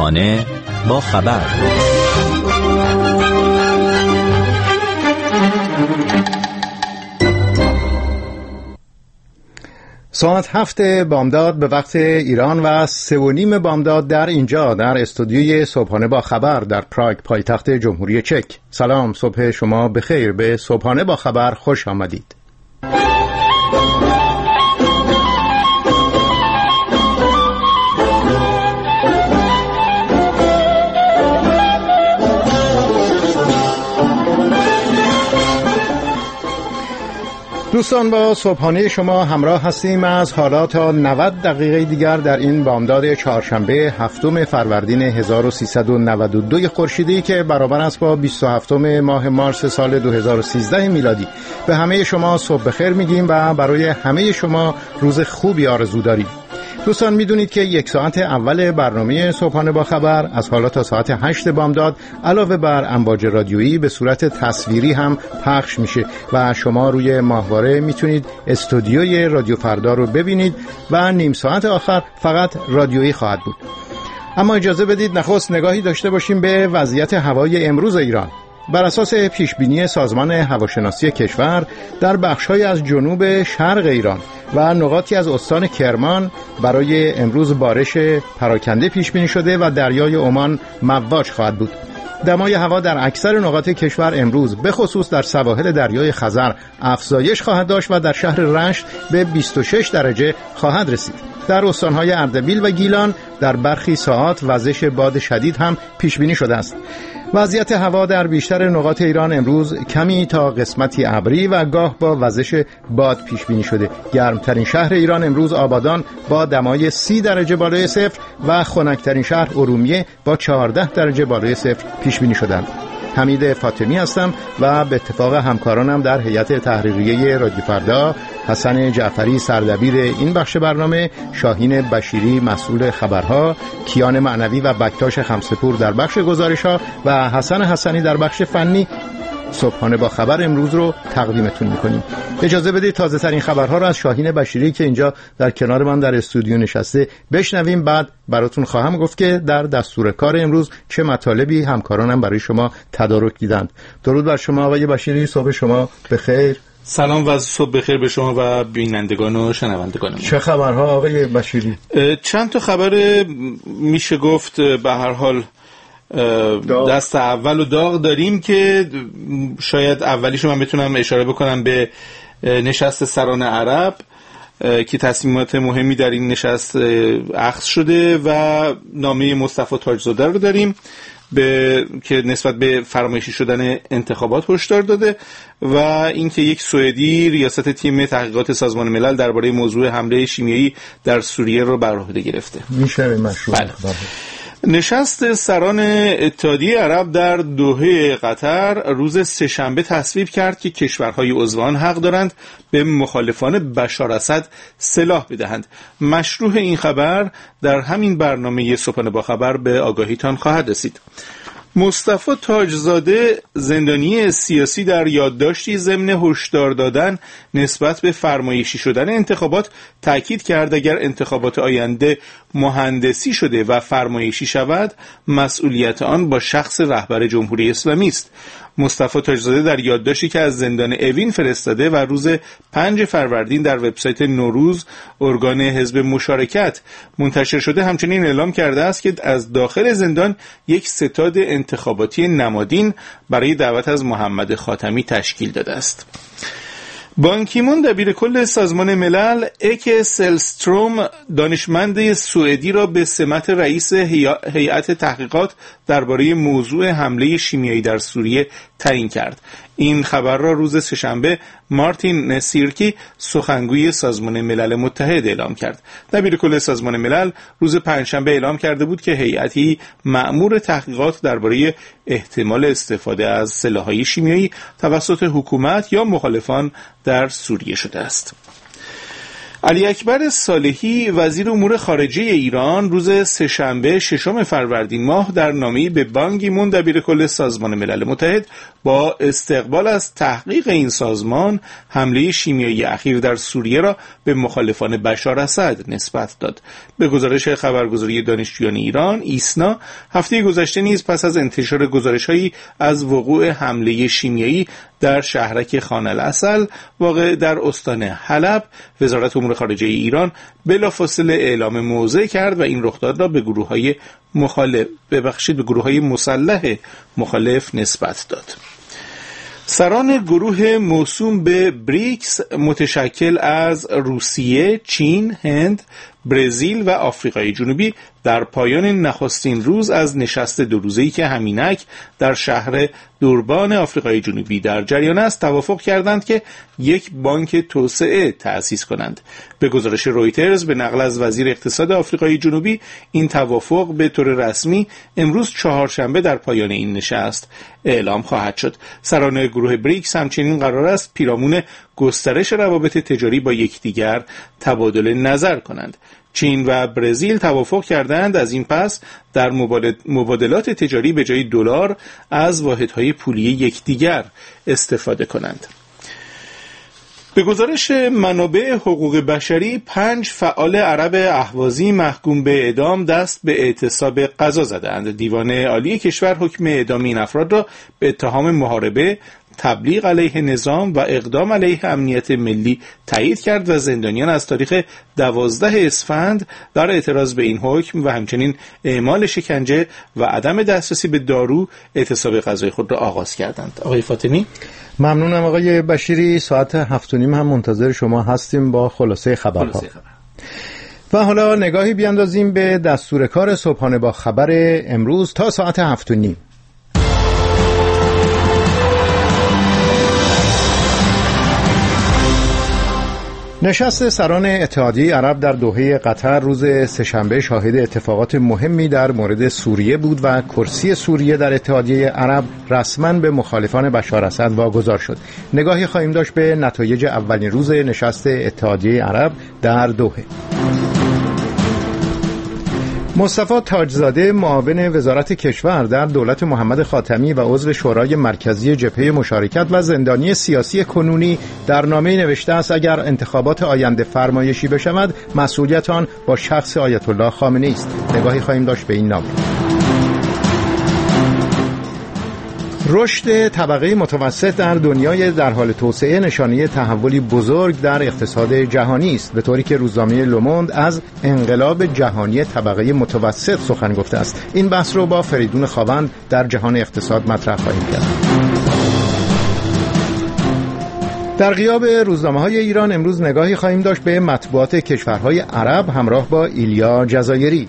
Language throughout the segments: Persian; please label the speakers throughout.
Speaker 1: صبحانه با خبر.
Speaker 2: ساعت 7 بامداد به وقت ایران و 3:30 بامداد در اینجا در استودیوی صبحانه با خبر در پراگ، پایتخت جمهوری چک. سلام، صبح شما بخیر. به صبحانه با خبر خوش آمدید. دوستان، با صبحانه شما همراه هستیم از حالا تا 90 دقیقه دیگر در این بامداد چهارشنبه 7 فروردین 1392 خورشیدی که برابر است با 27 ماه مارس سال 2013 میلادی. به همه شما صبح بخیر میگیم و برای همه شما روز خوبی آرزو داریم. دوستان، میدونید که یک ساعت اول برنامه صبحانه با خبر از حالا تا ساعت 8 بامداد علاوه بر امواج رادیویی به صورت تصویری هم پخش میشه و شما روی ماهواره میتونید استودیوی رادیو فردا رو ببینید و نیم ساعت آخر فقط رادیویی خواهد بود. اما اجازه بدید نخست نگاهی داشته باشیم به وضعیت هوای امروز ایران. بر اساس پیشبینی سازمان هواشناسی کشور در بخش‌های از جنوب شرق ایران و نقاطی از استان کرمان برای امروز بارش پراکنده پیش بینی شده و دریای عمان مواج خواهد بود. دمای هوا در اکثر نقاط کشور امروز به خصوص در سواحل دریای خزر افزایش خواهد داشت و در شهر رشت به 26 درجه خواهد رسید. در استان‌های اردبیل و گیلان در برخی ساعات وزش باد شدید هم پیش بینی شده است. وضعیت هوا در بیشتر نقاط ایران امروز کمی تا قسمتی ابری و گاه با وزش باد پیش بینی شده. گرمترین شهر ایران امروز آبادان با دمای 30 درجه بالای صفر و خنکترین شهر ارومیه با 14 درجه بالای صفر پیش بینی شدند. حمید فاطمی هستم و به اتفاق همکارانم در هیئت تحریریه رادیو فردا، حسن جعفری سردبیر این بخش برنامه، شاهین بشیری مسئول خبرها، کیان معنوی و بکتاش خمسپور در بخش گزارش‌ها و حسن حسنی در بخش فنی صبحانه با خبر امروز رو تقدیمتون میکنیم. اجازه بدید تازه ترین خبرها رو از شاهین بشیری که اینجا در کنار من در استودیو نشسته بشنویم. بعد براتون خواهم گفت که در دستور کار امروز چه مطالبی همکارانم برای شما تدارک دیدند. درود بر شما آقای بشیری، صبح شما بخیر.
Speaker 3: سلام و صبح بخیر به شما و بینندگان و شنوندگان.
Speaker 2: چه خبرها آقای بشیری؟
Speaker 3: چند تا خبر میشه گفت به هر حال دست اول و داغ داریم که شاید اولیشو من بتونم اشاره بکنم به نشست سران عرب که تصمیمات مهمی در این نشست اخذ شده و نامه مصطفی تاجزاده رو داریم که نسبت به فرمایشی شدن انتخابات هشدار داده و اینکه یک سوئدی ریاست تیم تحقیقات سازمان ملل درباره موضوع حمله شیمیایی در سوریه رو بر عهده گرفته.
Speaker 2: میشه مشروع.
Speaker 3: نشست سران اتحادیه عرب در دوحه قطر روز سه‌شنبه تصویب کرد که کشورهای عضو آن حق دارند به مخالفان بشار اسد سلاح بدهند. مشروع این خبر در همین برنامه صبحانه با خبر به آگاهیتان خواهد رسید. مصطفی تاجزاده زندانی سیاسی در یادداشتی ضمن هشدار دادن نسبت به فرمایشی شدن انتخابات تاکید کرد اگر انتخابات آینده مهندسی شده و فرمایشی شود مسئولیت آن با شخص رهبر جمهوری اسلامی است. مصطفی تاجزاده در یادداشتی که از زندان اوین فرستاده و روز 5 فروردین در وبسایت نوروز ارگان حزب مشارکت منتشر شده همچنین اعلام کرده است که از داخل زندان یک ستاد انتخاباتی نمادین برای دعوت از محمد خاتمی تشکیل داده است. بان کی مون دبیر کل سازمان ملل اک سلستروم دانشمند سوئدی را به سمت رئیس هیئت تحقیقات درباره موضوع حمله شیمیایی در سوریه تعیین کرد. این خبر را روز سه‌شنبه مارتین سیرکی سخنگوی سازمان ملل متحد اعلام کرد. دبیر کل سازمان ملل روز پنجشنبه اعلام کرده بود که هیئتی مأمور تحقیقات درباره احتمال استفاده از سلاح‌های شیمیایی توسط حکومت یا مخالفان در سوریه شده است. علی اکبر صالحی وزیر امور خارجه ایران روز سه‌شنبه 6 فروردین ماه در نامه‌ای به بان کی مون دبیرکل سازمان ملل متحد با استقبال از تحقیق این سازمان حمله شیمیایی اخیر در سوریه را به مخالفان بشار اسد نسبت داد. به گزارش خبرگزاری دانشجویان ایران ایسنا، هفته گذشته نیز پس از انتشار گزارش‌هایی از وقوع حمله شیمیایی در شهرک خان العسل واقع در استان حلب، وزارت امور خارجه ایران بلافاصله اعلام موضع کرد و این رخداد را به گروه‌های مسلح مخالف نسبت داد. سران گروه موسوم به بریکس متشکل از روسیه، چین، هند، برزیل و آفریقای جنوبی در پایان نخستین روز از نشست 2 روزه‌ای که همینک در شهر دوربان آفریقای جنوبی در جریان است توافق کردند که یک بانک توسعه تأسیس کنند. به گزارش رویترز به نقل از وزیر اقتصاد آفریقای جنوبی، این توافق به طور رسمی امروز چهارشنبه در پایان این نشست اعلام خواهد شد. سران گروه بریکس همچنین قرار است پیرامون گسترش روابط تجاری با یکدیگر تبادل نظر کنند. چین و برزیل توافق کردند از این پس در مبادلات تجاری به جای دلار از واحدهای پولی یکدیگر استفاده کنند. به گزارش منابع حقوق بشری، 5 فعال عرب اهوازی محکوم به اعدام دست به اعتصاب قضا زدند. دیوان عالی کشور حکم اعدام این افراد را به اتهام محاربه، تبلیغ علیه نظام و اقدام علیه امنیت ملی تایید کرد و زندانیان از تاریخ 12 اسفند در اعتراض به این حکم و همچنین اعمال شکنجه و عدم دسترسی به دارو اعتصاب غذای خود را آغاز کردند. آقای فاطمی،
Speaker 2: ممنونم. آقای بشیری، ساعت 7:30 هم منتظر شما هستیم با خلاصه خبرها. و حالا نگاهی بیاندازیم به دستور کار صبحانه با خبر امروز تا ساعت 7:30. نشست سران اتحادیه عرب در دوحه قطر روز سه‌شنبه شاهد اتفاقات مهمی در مورد سوریه بود و کرسی سوریه در اتحادیه عرب رسما به مخالفان بشار اسد واگذار شد. نگاهی خواهیم داشت به نتایج اولین روز نشست اتحادیه عرب در دوحه. مصطفی تاجزاده، معاون وزارت کشور در دولت محمد خاتمی و عضو شورای مرکزی جبهه مشارکت و زندانی سیاسی کنونی، در نامه‌ای نوشته است اگر انتخابات آینده فرمایشی بشود، مسئولیت آن با شخص آیت الله خامنه‌ای است. نگاهی خواهیم داشت به این نامه. رشد طبقه متوسط در دنیای در حال توسعه نشانه تحولی بزرگ در اقتصاد جهانی است، به طوری که روزنامه لوموند از انقلاب جهانی طبقه متوسط سخن گفته است. این بحث رو با فریدون خاوند در جهان اقتصاد مطرح خواهیم کرد. در غیاب روزنامه‌های ایران امروز نگاهی خواهیم داشت به مطبوعات کشورهای عرب همراه با ایلیا جزایری.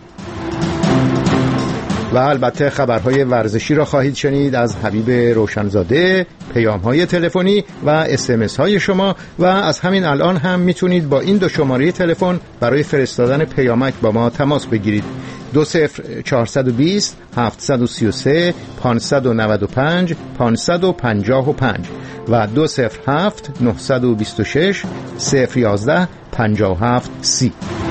Speaker 2: و البته خبرهای ورزشی را خواهید شنید از حبیب روشنزاده، پیام‌های تلفنی و SMS های شما و از همین الان هم میتونید با این 2 شماره تلفن برای فرستادن پیامک با ما تماس بگیرید. 20420 733 595 555 و 207 926 011 57 30.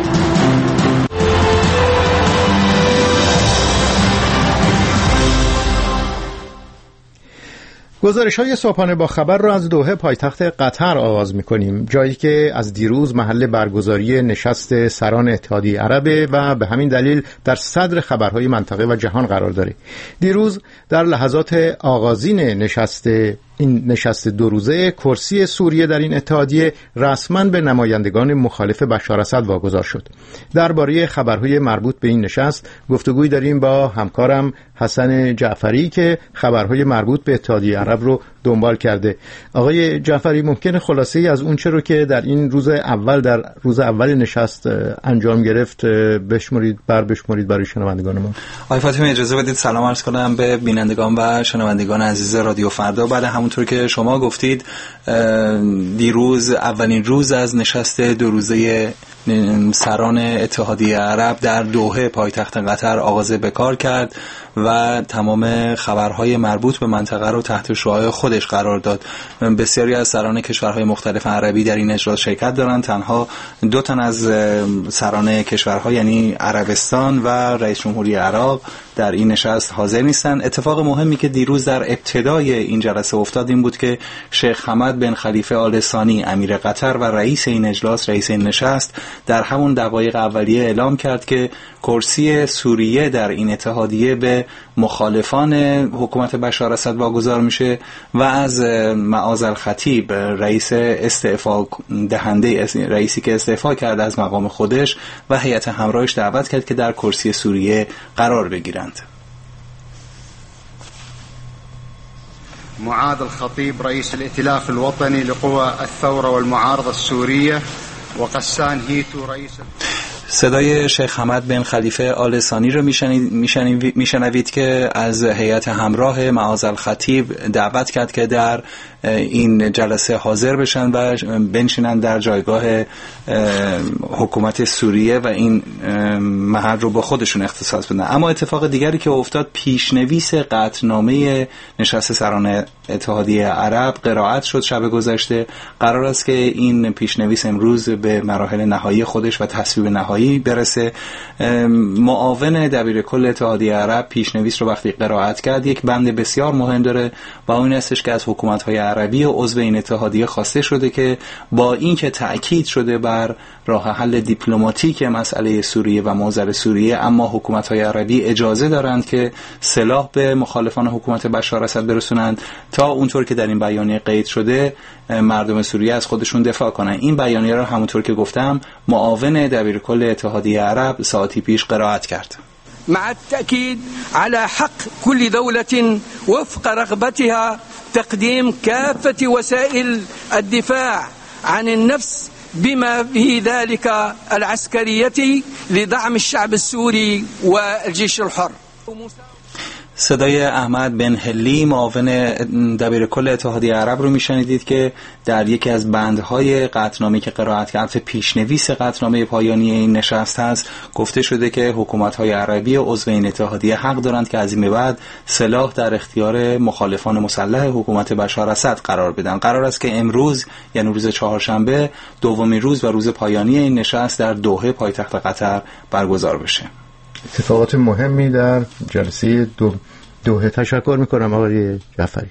Speaker 2: گزارش‌های صبحانه با خبر را از دوحه پایتخت قطر آغاز می‌کنیم، جایی که از دیروز محل برگزاری نشست سران اتحادیه عربه و به همین دلیل در صدر خبرهای منطقه و جهان قرار داره. دیروز در لحظات آغازین این نشست 2 روزه، کرسی سوریه در این اتحادیه رسما به نمایندگان مخالف بشار اسد واگذار شد. درباره خبرهای مربوط به این نشست گفتگوی داریم با همکارم حسن جعفری که خبرهای مربوط به اتحادیه عرب رو دنبال کرده. آقای جعفری، ممکنه خلاصه‌ای از اون چه رو که در این روز اول نشست انجام گرفت بشمرید برای شنوندگان ما؟
Speaker 1: آقای فاطمی، اجازه بدید سلام عرض کنم به بینندگان و شنوندگان عزیز رادیو فردا. بعد همونطور که شما گفتید دیروز اولین روز از نشست 2 روزه سران اتحادیه عرب در دوحه پایتخت قطر آغاز به کار کرد و تمام خبرهای مربوط به منطقه رو تحت شعاع خودش قرار داد. بسیاری از سران کشورهای مختلف عربی در این اجلاس شرکت دارند. تنها 2 تن از سران کشورها یعنی عربستان و رئیس جمهوری عراق در این نشست حاضر نیستند. اتفاق مهمی که دیروز در ابتدای این جلسه افتاد این بود که شیخ حمد بن خلیفه آل ثانی امیر قطر و رئیس این اجلاس، رئیس این نشست، در همون دقایق اولیه اعلام کرد که کرسی سوریه در این اتحادیه به مخالفان حکومت بشار اسد واگذار میشه و از معاذ الخطیب رئیس استعفا دهنده، رئیسی که استعفا کرد از مقام خودش و هیئت همراهش دعوت کرد که در کرسی سوریه قرار بگیرند.
Speaker 4: معاذ الخطيب رئيس الائتلاف الوطني لقوى الثورة والمعارضة السورية وقسان هيتو رئيس.
Speaker 1: صدای شیخ حمد بن خلیفه آل ثانی رو میشنوید که از هیئت همراه معاذ الخطیب دعوت کرد که در این جلسه حاضر بشن و بنشینن در جایگاه حکومت سوریه و این محل رو با خودشون اختصاص بدن. اما اتفاق دیگری که افتاد، پیشنویس قطعنامه نشست سران اتحادیه عرب قرائت شد شب گذشته. قرار است که این پیشنویس امروز به مراحل نهایی خودش و تصویب نهایی برسه. معاون دبیر کل اتحادیه عرب پیشنویس رو وقتی قرائت کرد یک بند بسیار مهم داره و اون هستش که از حکومت‌های عربی و عضو این اتحادیه خواسته شده که با اینکه تأکید شده بر راه حل دیپلماتیک مسئله سوریه و معضل سوریه، اما حکومت‌های عربی اجازه دارند که سلاح به مخالفان حکومت بشار اسد برسونند تا اونطور که در این بیانیه قید شده مردم سوریه از خودشون دفاع کنند. این بیانیه را همونطور که گفتم معاون دبیر کل اتحادیه عرب ساعتی پیش قرائت کرد.
Speaker 5: مع التأكيد على حق كل دولة وفق رغبتها تقديم كافة وسائل الدفاع عن النفس بما في ذلك العسكرية لدعم الشعب السوري والجيش الحر.
Speaker 1: صدای احمد بن هلی معاون دبیر کل اتحادیه عرب رو میشنیدید که در یکی از بندهای قطعنامه‌ای که قرائت کرد، پیشنویس قطعنامه پایانی این نشست هست، گفته شده که حکومت‌های عربی و عضو این اتحادیه حق دارند که از این به بعد سلاح در اختیار مخالفان مسلح حکومت بشار اسد قرار بدن. قرار است که امروز یعنی روز چهارشنبه دومین روز و روز پایانی این نشست در دوحه پایتخت قطر برگزار بشه.
Speaker 2: اتفاقات مهمی در جلسه دوحه. تشکر میکنم آقای جعفری.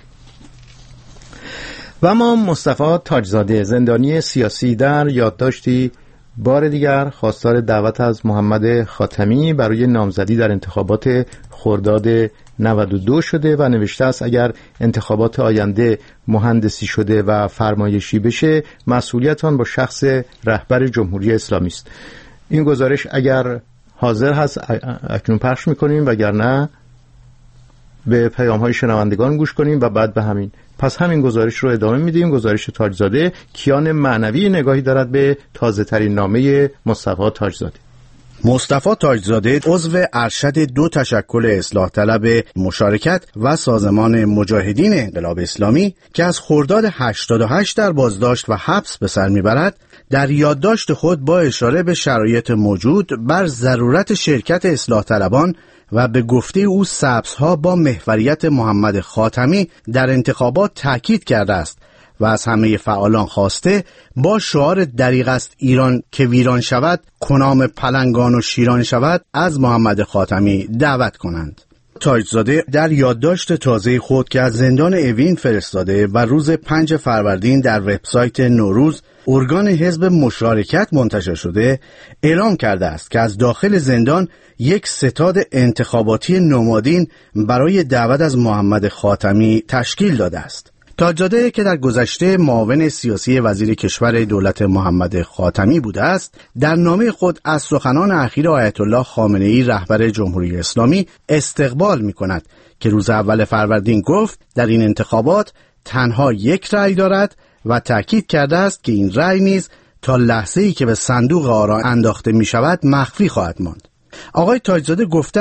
Speaker 2: و ما مصطفی تاجزاده زندانی سیاسی در یادداشتی بار دیگر خواستار دعوت از محمد خاتمی برای نامزدی در انتخابات خرداد 92 شده و نوشته است اگر انتخابات آینده مهندسی شده و فرمایشی بشه مسئولیت آن با شخص رهبر جمهوری اسلامی است. این گزارش اگر حاضر هست اکنون پخش میکنیم، وگرنه به پیام‌های شنوندگان گوش کنیم و بعد به همین. پس همین گزارش رو ادامه میدیم. گزارش تاجزاده کیان معنوی نگاهی دارد به تازه ترین نامه مصطفی تاجزاده.
Speaker 6: مصطفی تاجزاده عضو ارشد 2 تشکل اصلاح طلب مشارکت و سازمان مجاهدین انقلاب اسلامی که از خرداد 88 در بازداشت و حبس به سر میبرد، در یادداشت خود با اشاره به شرایط موجود بر ضرورت شرکت اصلاح طلبان و به گفته او سبزها با محوریت محمد خاتمی در انتخابات تاکید کرده است و از همه فعالان خواسته با شعار دریغ است ایران که ویران شود، کنام پلنگان و شیران شود از محمد خاتمی دعوت کنند. تاجزاده در یادداشت تازه خود که از زندان اوین فرستاده و روز 5 فروردین در وبسایت نوروز ارگان حزب مشارکت منتشر شده اعلام کرده است که از داخل زندان یک ستاد انتخاباتی نمادین برای دعوت از محمد خاتمی تشکیل داده است. تاجزاده که در گذشته معاون سیاسی وزیر کشور دولت محمد خاتمی بوده است، در نامه خود از سخنان اخیر آیت الله خامنه‌ای رهبر جمهوری اسلامی استقبال می‌کند که روز اول فروردین گفت در این انتخابات تنها یک رأی دارد و تأکید کرده است که این رأی نیز تا لحظه‌ای که به صندوق آرا انداخته می‌شود مخفی خواهد ماند. آقای تاجزاده گفته است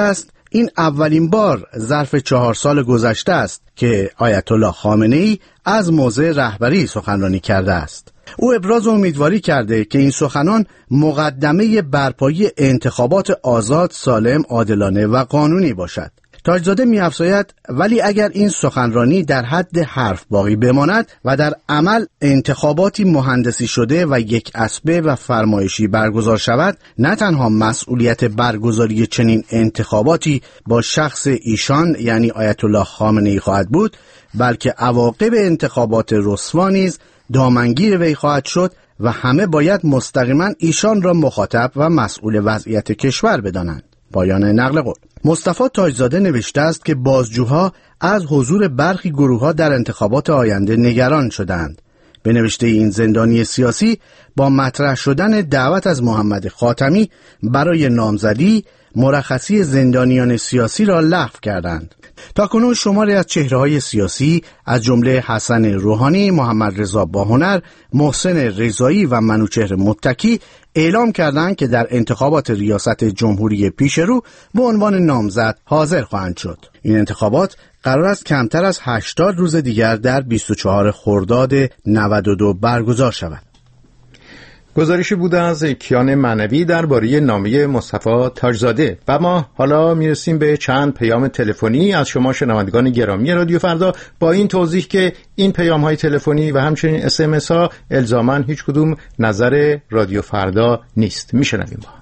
Speaker 6: این اولین بار ظرف 4 سال گذشته است که آیت الله خامنه‌ای از موضع رهبری سخنرانی کرده است. او ابراز امیدواری کرده که این سخنان مقدمه برپایی انتخابات آزاد، سالم، عادلانه و قانونی باشد. تاجزاده می‌افزاید ولی اگر این سخنرانی در حد حرف باقی بماند و در عمل انتخاباتی مهندسی شده و یک اسبه و فرمایشی برگزار شود، نه تنها مسئولیت برگزاری چنین انتخاباتی با شخص ایشان یعنی آیت الله خامنه‌ای خواهد بود، بلکه عواقب انتخابات رسوا نیز دامنگیر وی خواهد شد و همه باید مستقیما ایشان را مخاطب و مسئول وضعیت کشور بدانند. پایان نقل قول. مصطفی تاجزاده نوشته است که بازجوها از حضور برخی گروه‌ها در انتخابات آینده نگران شدند. به نوشته این زندانی سیاسی با مطرح شدن دعوت از محمد خاتمی برای نامزدی، مرخصی زندانیان سیاسی را لغو کردند. تاکنون شماری از چهره‌های سیاسی از جمله حسن روحانی، محمد رضا باهنر، محسن رضایی و منوچهر متکی اعلام کردند که در انتخابات ریاست جمهوری پیشرو به عنوان نامزد حاضر خواهند شد. این انتخابات قرار است کمتر از 80 روز دیگر در 24 خرداد 92 برگزار شود.
Speaker 2: گزارشی بود از کیان معنوی درباره نامه مصطفی تاجزاده. و ما حالا میرسیم به چند پیام تلفنی از شما شنوندگان گرامی رادیو فردا، با این توضیح که این پیام‌های تلفنی و همچنین SMS ها الزاماً هیچ کدوم نظر رادیو فردا نیست. میشنویم با.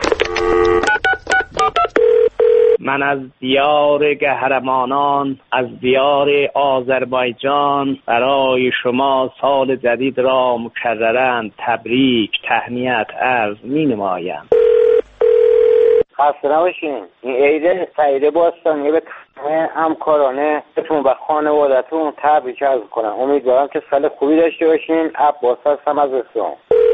Speaker 7: من از دیار قهرمانان، از دیار آذربایجان برای شما سال جدید را مکرراً تبریک تهنیت عرض می‌نمایم.
Speaker 8: خسته نباشین. این عید سعید باستانی به همکارانه و خانواده‌تون تبریک عرض کنم. امیدوارم که سال خوبی داشته باشین. عباس هستم از اسلام.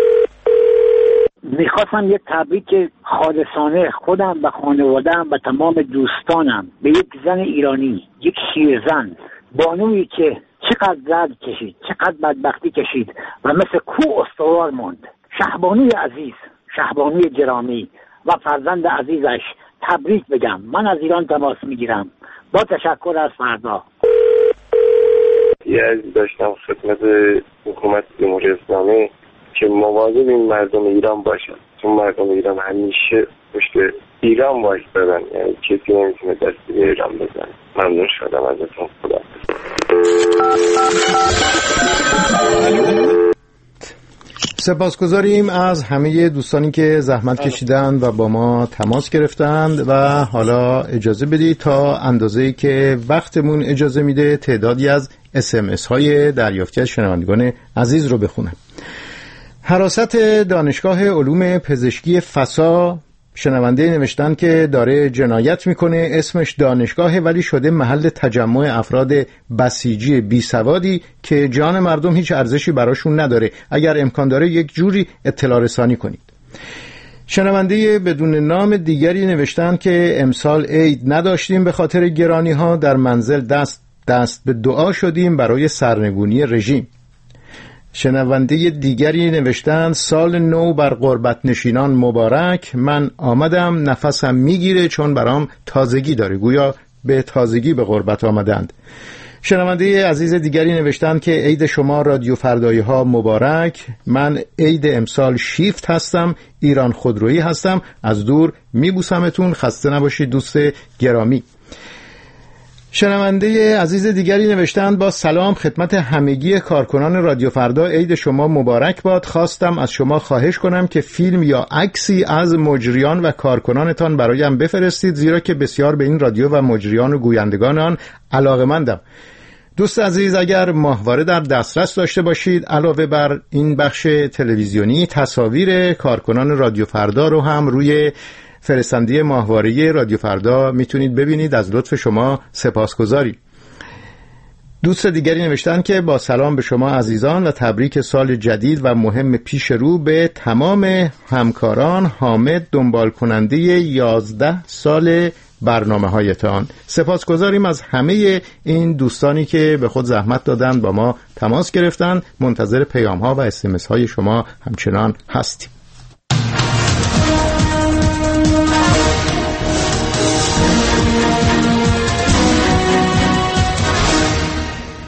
Speaker 9: میخواستم یک تبریک خالصانه خودم و خانواده‌ام و تمام دوستانم به یک زن ایرانی، یک شیرزن، بانویی که چقدر درد کشید، چقدر بدبختی کشید و مثل کوه استوار موند. شهبانوی عزیز، شهبانوی گرامی و فرزند عزیزش تبریک بگم. من از ایران تماس میگیرم. با تشکر از فردا.
Speaker 10: یه عزیز داشتم خدمت حکومت جمهوری اسلامی که مواظب این مردم ایران باشن، چون مردم ایران همیشه پشت ایران وایسادن، یعنی کسی نمیتونه دست به ایران بزنه. ممنون شدم ازتون. خدا.
Speaker 2: سپاسگزاریم از همه دوستانی که زحمت کشیدند و با ما تماس گرفتند و حالا اجازه بدید تا اندازه‌ای که وقتمون اجازه میده تعدادی از SMS های دریافتی از شنوندگان عزیز رو بخونم. حراست دانشگاه علوم پزشکی فسا، شنونده نوشتن که داره جنایت میکنه، اسمش دانشگاهه ولی شده محل تجمع افراد بسیجی بی سوادی که جان مردم هیچ ارزشی براشون نداره. اگر امکان داره یک جوری اطلاع رسانی کنید. شنونده بدون نام دیگری نوشتن که امسال عید نداشتیم به خاطر گرانی ها، در منزل دست به دعا شدیم برای سرنگونی رژیم. شنونده دیگری نوشتن سال نو بر غربت نشینان مبارک، من آمدم نفسم میگیره چون برام تازگی داره، گویا به تازگی به غربت آمدند. شنونده عزیز دیگری نوشتن که عید شما رادیو فردایی ها مبارک، من عید امسال شیفت هستم، ایران خودرویی هستم، از دور میبوسمتون، خسته نباشید دوست گرامی. شنونده عزیز دیگری نوشتند با سلام خدمت همگی کارکنان رادیو فردا، عید شما مبارک باد. خواستم از شما خواهش کنم که فیلم یا عکسی از مجریان و کارکنانتان برایم بفرستید، زیرا که بسیار به این رادیو و مجریان و گویندگان آن علاقه‌مندم. دوست عزیز اگر ماهواره در دسترس داشته باشید، علاوه بر این بخش تلویزیونی تصاویر کارکنان رادیو فردا رو هم روی فرستنده ماهواره رادیو فردا میتونید ببینید. از لطف شما سپاسگزاریم. دوست دیگری نوشتن که با سلام به شما عزیزان و تبریک سال جدید و مهم پیش رو به تمام همکاران، حامد دنبال کننده 11 سال برنامه هایتان. سپاسگزاریم از همه این دوستانی که به خود زحمت دادند با ما تماس گرفتند. منتظر پیام ها و SMS های شما همچنان هستیم.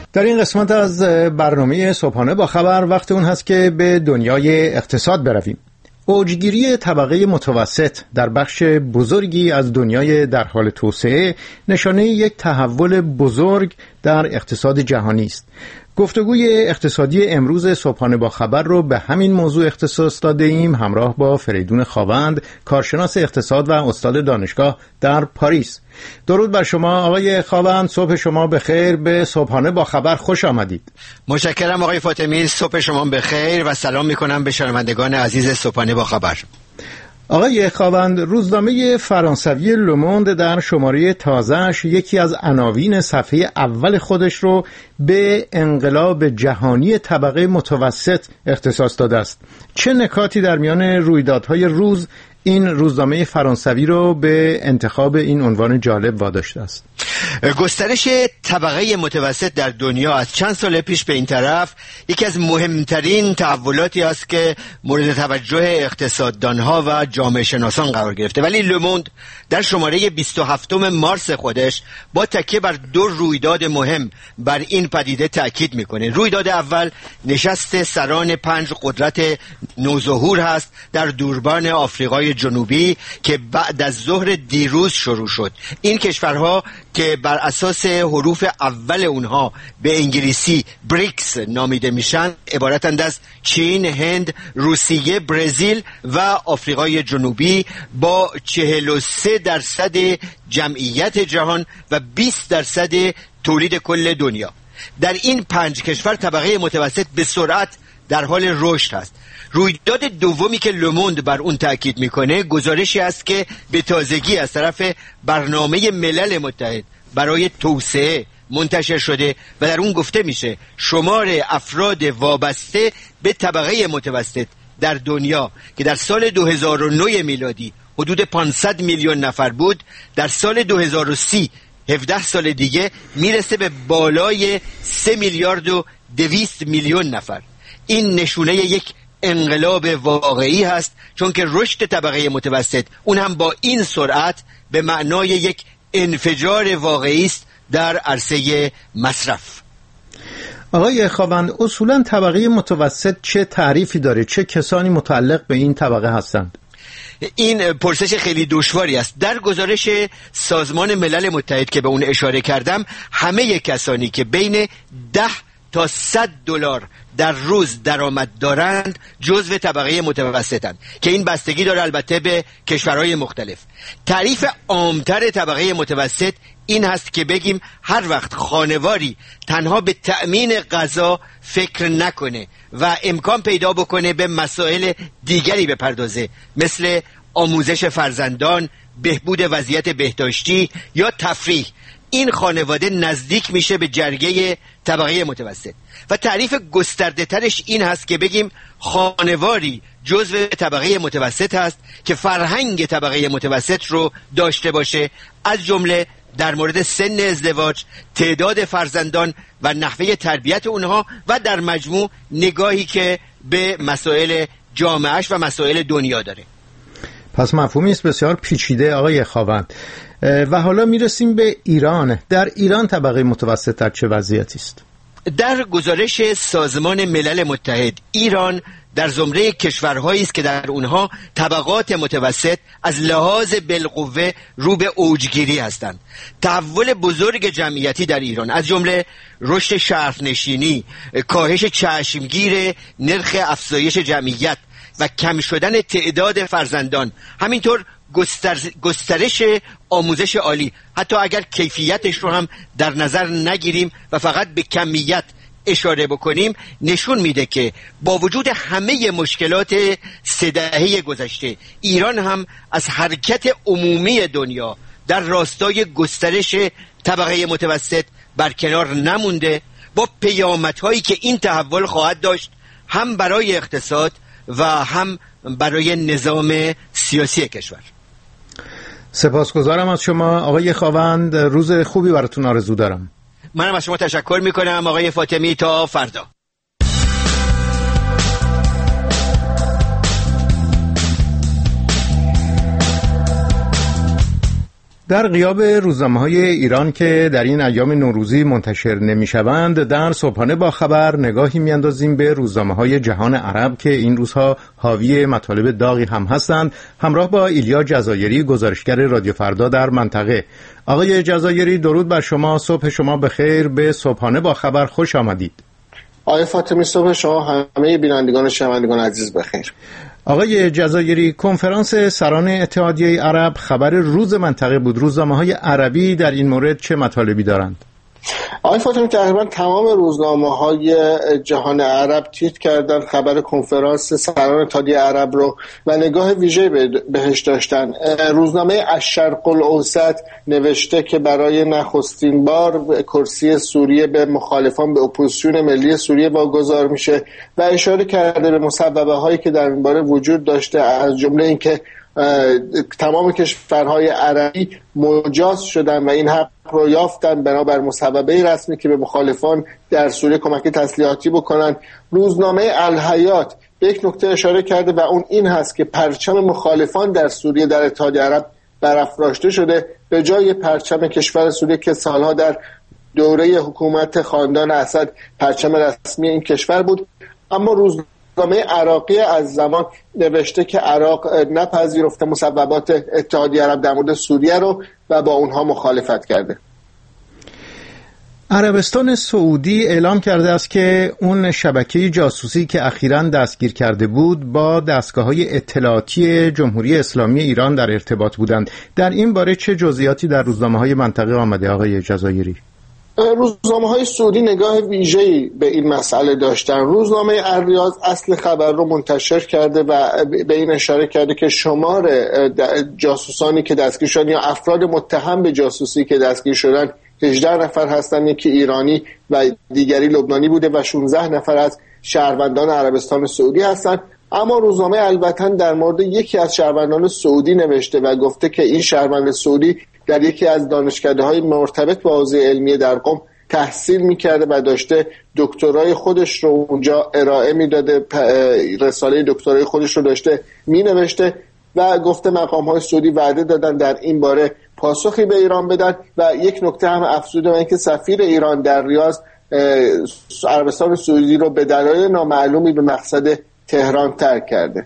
Speaker 2: در این قسمت از برنامه صبحانه با خبر وقت اون هست که به دنیای اقتصاد برویم. اوجگیری طبقه متوسط در بخش بزرگی از دنیای در حال توسعه نشانه یک تحول بزرگ در اقتصاد جهانی است. گفتگوی اقتصادی امروز صبحانه با خبر رو به همین موضوع اختصاص داده ایم همراه با فریدون خاوند، کارشناس اقتصاد و استاد دانشگاه در پاریس. درود بر شما آقای خاوند، صبح شما بخیر، به صبحانه با خبر خوش آمدید.
Speaker 11: متشکرم آقای فاطمی، صبح شما بخیر و سلام میکنم به شنوندگان عزیز صبحانه با خبر.
Speaker 2: آقای خاوند، روزنامه فرانسوی لوموند در شماره تازه‌اش یکی از عناوین صفحه اول خودش رو به انقلاب جهانی طبقه متوسط اختصاص داده است. چه نکاتی در میان رویدادهای روز این روزنامه فرانسوی رو به انتخاب این عنوان جالب واداشته است؟
Speaker 11: گسترش طبقه متوسط در دنیا از چند سال پیش به این طرف یکی از مهمترین تحولاتی است که مورد توجه اقتصاددانها و جامعه شناسان قرار گرفته، ولی لوموند در شماره 27 مارس خودش با تکیه بر دو رویداد مهم بر این پدیده تأکید میکنه. رویداد اول نشست سران 5 قدرت نوظهور هست در دوربان آفریقای جنوبی که بعد از ظهر دیروز شروع شد. این کشورها که بر اساس حروف اول اونها به انگلیسی بریکس نامیده میشن عبارتند از چین، هند، روسیه، برزیل و آفریقای جنوبی با 43% جمعیت جهان و 20% تولید کل دنیا. در این 5 کشور طبقه متوسط به سرعت در حال رشد است. رویداد دومی که لوموند بر اون تأکید میکنه گزارشی است که به تازگی از طرف برنامه ملل متحد برای توسعه منتشر شده و در اون گفته میشه شمار افراد وابسته به طبقه متوسط در دنیا که در سال 2009 میلادی حدود 500 میلیون نفر بود، در سال 2030 17 سال دیگه میرسه به بالای 3 میلیارد و 200 میلیون نفر. این نشونه یک انقلاب واقعی هست، چون که رشد طبقه متوسط اون هم با این سرعت به معنای یک انفجار واقعی است در عرصه مصرف.
Speaker 2: آقای خاوند، اصولا طبقه متوسط چه تعریفی داره؟ چه کسانی متعلق به این طبقه هستند؟
Speaker 11: این پرسش خیلی دشواری است. در گزارش سازمان ملل متحد که به اون اشاره کردم، همه کسانی که بین 10 تا 100 دلار در روز درآمد دارند جزو طبقه متوسطند که این بستگی داره البته به کشورهای مختلف. تعریف عامتر طبقه متوسط این هست که بگیم هر وقت خانواری تنها به تأمین غذا فکر نکنه و امکان پیدا بکنه به مسائل دیگری بپردازه، مثل آموزش فرزندان، بهبود وضعیت بهداشتی یا تفریح، این خانواده نزدیک میشه به جرگه طبقه متوسط. و تعریف گسترده ترش این هست که بگیم خانواری جزو طبقه متوسط هست که فرهنگ طبقه متوسط رو داشته باشه، از جمله در مورد سن ازدواج، تعداد فرزندان و نحوه تربیت اونها و در مجموع نگاهی که به مسائل جامعهش و مسائل دنیا داره.
Speaker 2: پس مفهومی است بسیار پیچیده آقای خاوند. و حالا میرسیم به ایران. در ایران طبقه متوسط در چه وضعیتی است؟
Speaker 11: در گزارش سازمان ملل متحد ایران در زمره کشورهایی است که در اونها طبقات متوسط از لحاظ بالقوه رو به اوجگیری هستند. تحول بزرگ جمعیتی در ایران از جمله رشد شهرنشینی، کاهش چشمگیر نرخ افزایش جمعیت و کم شدن تعداد فرزندان، همینطور گسترش آموزش عالی، حتی اگر کیفیتش رو هم در نظر نگیریم و فقط به کمیت اشاره بکنیم، نشون میده که با وجود همه مشکلات 3 دهه گذشته ایران هم از حرکت عمومی دنیا در راستای گسترش طبقه متوسط برکنار نمونده، با پیامدهایی که این تحول خواهد داشت هم برای اقتصاد و هم برای نظام سیاسی کشور.
Speaker 2: سپاسگزارم از شما آقای خاوند، روز خوبی براتون آرزو دارم.
Speaker 11: منم از شما تشکر میکنم آقای فاطمی، تا فردا.
Speaker 2: در غیاب روزنامه‌های ایران که در این ایام نوروزی منتشر نمی‌شوند، در صبحانه با خبر نگاهی می‌اندازیم به روزنامه‌های جهان عرب که این روزها حاوی مطالب داغی هم هستند، همراه با ایلیا جزایری، گزارشگر رادیو فردا در منطقه. آقای جزایری، درود بر شما، صبح شما بخیر، به صبحانه با خبر خوش آمدید.
Speaker 12: آقای فاطمی، صبح شما همه بینندگان و شنوندگان عزیز بخیر.
Speaker 2: آقای جزایری، کنفرانس سران اتحادیه عرب خبر روز منطقه بود. روزنامه‌های عربی در این مورد چه مطالبی دارند؟
Speaker 12: آقای فاطمی، تقریبا تمام روزنامه‌های جهان عرب تیتر کردن خبر کنفرانس سران اتحادیه عرب رو و نگاه ویژه بهش داشتن. روزنامه الشرق الاوسط نوشته که برای نخستین بار کرسی سوریه به مخالفان به اپوزیسیون ملی سوریه واگذار میشه و اشاره کرده به مسببه هایی که در این باره وجود داشته، از جمله اینکه تمام کشورهای عربی مجاز شدن و این حق رو یافتن بنابر مسببه رسمی که به مخالفان در سوریه کمک تسلیحاتی بکنن. روزنامه الحیات به یک نکته اشاره کرده و اون این هست که پرچم مخالفان در سوریه در اتحادیه عرب برافراشته شده به جای پرچم کشور سوریه که سالها در دوره حکومت خاندان اسد پرچم رسمی این کشور بود. اما روزنامه عراقی از زمان نوشته که عراق نپذیرفته مسببات اتحادیه عرب در مورد سوریه رو و با اونها مخالفت کرده.
Speaker 2: عربستان سعودی اعلام کرده است که اون شبکه جاسوسی که اخیراً دستگیر کرده بود با دستگاه‌های اطلاعاتی جمهوری اسلامی ایران در ارتباط بودند. در این باره چه جزئیاتی در روزنامه‌های منطقه آمده آقای جزایری؟
Speaker 12: روزنامه‌های سعودی نگاه ویژه‌ای به این مسئله داشتن. روزنامه الریاض اصل خبر رو منتشر کرده و به این اشاره کرده که شمار جاسوسانی که دستگیر شدن یا افراد متهم به جاسوسی که دستگیر شدن 18 نفر هستن، یکی ایرانی و دیگری لبنانی بوده و 16 نفر از شهروندان عربستان سعودی هستند. اما روزنامه الوطن در مورد یکی از شهروندان سعودی نوشته و گفته که این شهروند سعودی در یکی از دانشکده‌های مرتبط با حوزه علمیه در قم تحصیل می‌کرده و داشته دکترای خودش رو اونجا ارائه میداده، رساله دکترای خودش رو داشته مینوشته و گفته مقام‌های سعودی وعده دادن در این باره پاسخی به ایران بدن. و یک نکته هم افزوده و اینکه سفیر ایران در ریاض عربستان سعودی رو به دلایل نامعلومی به مقصد تهران ترک کرده.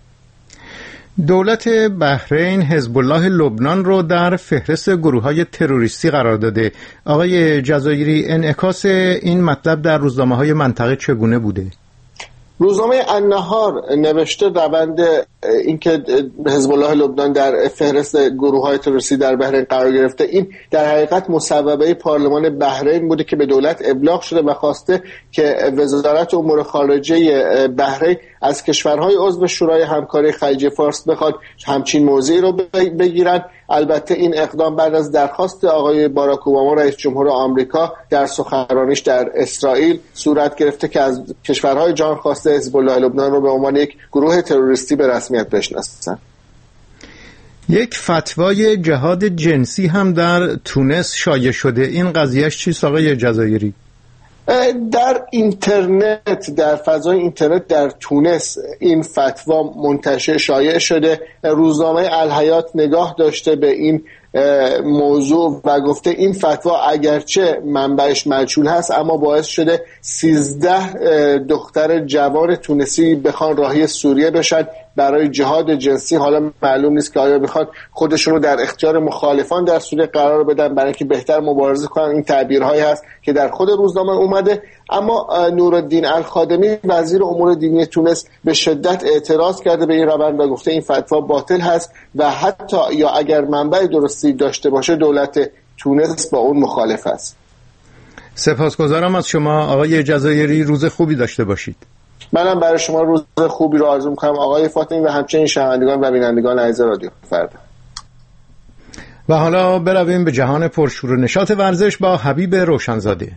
Speaker 2: دولت بحرین حزب الله لبنان رو در فهرست گروه‌های تروریستی قرار داده. آقای جزایری، انعکاس این مطلب در روزنامه‌های منطقه چگونه بوده؟
Speaker 12: روزنامه النهار نوشته روند اینکه حزب الله لبنان در فهرست گروه‌های تروریستی در بحرین قرار گرفته، این در حقیقت مسببه پارلمان بحرین بوده که به دولت ابلاغ شده و خواسته که وزارت امور خارجه بحرین از کشورهای عضو شورای همکاری خلیج فارس بخواد همچین موضعی رو بگیرن. البته این اقدام بعد از درخواست آقای باراک اوباما رئیس جمهور آمریکا در سخنرانیش در اسرائیل صورت گرفته که از کشورهای جهان خواسته حزب الله لبنان رو به عنوان یک گروه تروریستی به رسمیت بشناسن.
Speaker 2: یک فتوای جهاد جنسی هم در تونس شایع شده. این قضیهش چیست آقای جزایری؟
Speaker 12: در اینترنت، در فضای اینترنت در تونس این فتوا منتشر شایع شده. روزنامه الحیات نگاه داشته به این موضوع و گفته این فتوا اگرچه منبعش مجهول هست اما باعث شده 13 دختر جوان تونسی بخوان راهی سوریه بشن برای جهاد جنسی. حالا معلوم نیست که آیا بخواد خودشون رو در اختیار مخالفان در سوریه قرار بدن برای اینکه بهتر مبارزه کنن. این تعبیرهایی هست که در خود روزنامه اومده. اما نورالدین الخادمی وزیر امور دینی تونس به شدت اعتراض کرده به این روند و گفته این فتوا باطل هست و حتی یا اگر منبع درستی داشته باشه دولت تونس با اون مخالف است.
Speaker 2: سپاسگزارم از شما آقای جزایری، روز خوبی داشته باشید.
Speaker 12: منم برای شما روز خوبی رو آرزو می‌کنم آقای فاطمی و همچنین شنوندگان و بینندگان عزیز رادیو فردا.
Speaker 2: و حالا برویم به جهان پرشور و نشاط ورزش با حبیب روشنزاده.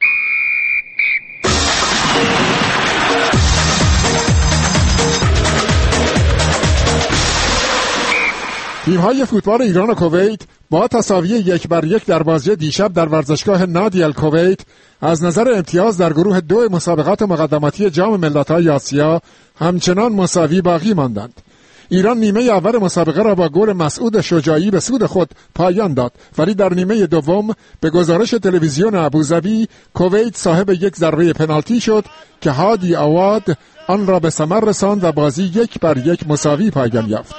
Speaker 13: تیم‌های فوتبال ایران و کویت با تساوی 1-1 در بازی دیشب در ورزشگاه نادی الکویت از نظر امتیاز در گروه 2 مسابقات مقدماتی جام ملت‌های آسیا همچنان مساوی باقی ماندند. ایران نیمه اول مسابقه را با گل مسعود شجاعی به سود خود پایان داد، ولی در نیمه دوم به گزارش تلویزیون ابوظبی کویت صاحب یک ضربه پنالتی شد که هادی عواد آن را به ثمر رساند و بازی 1-1 مساوی پایان یافت.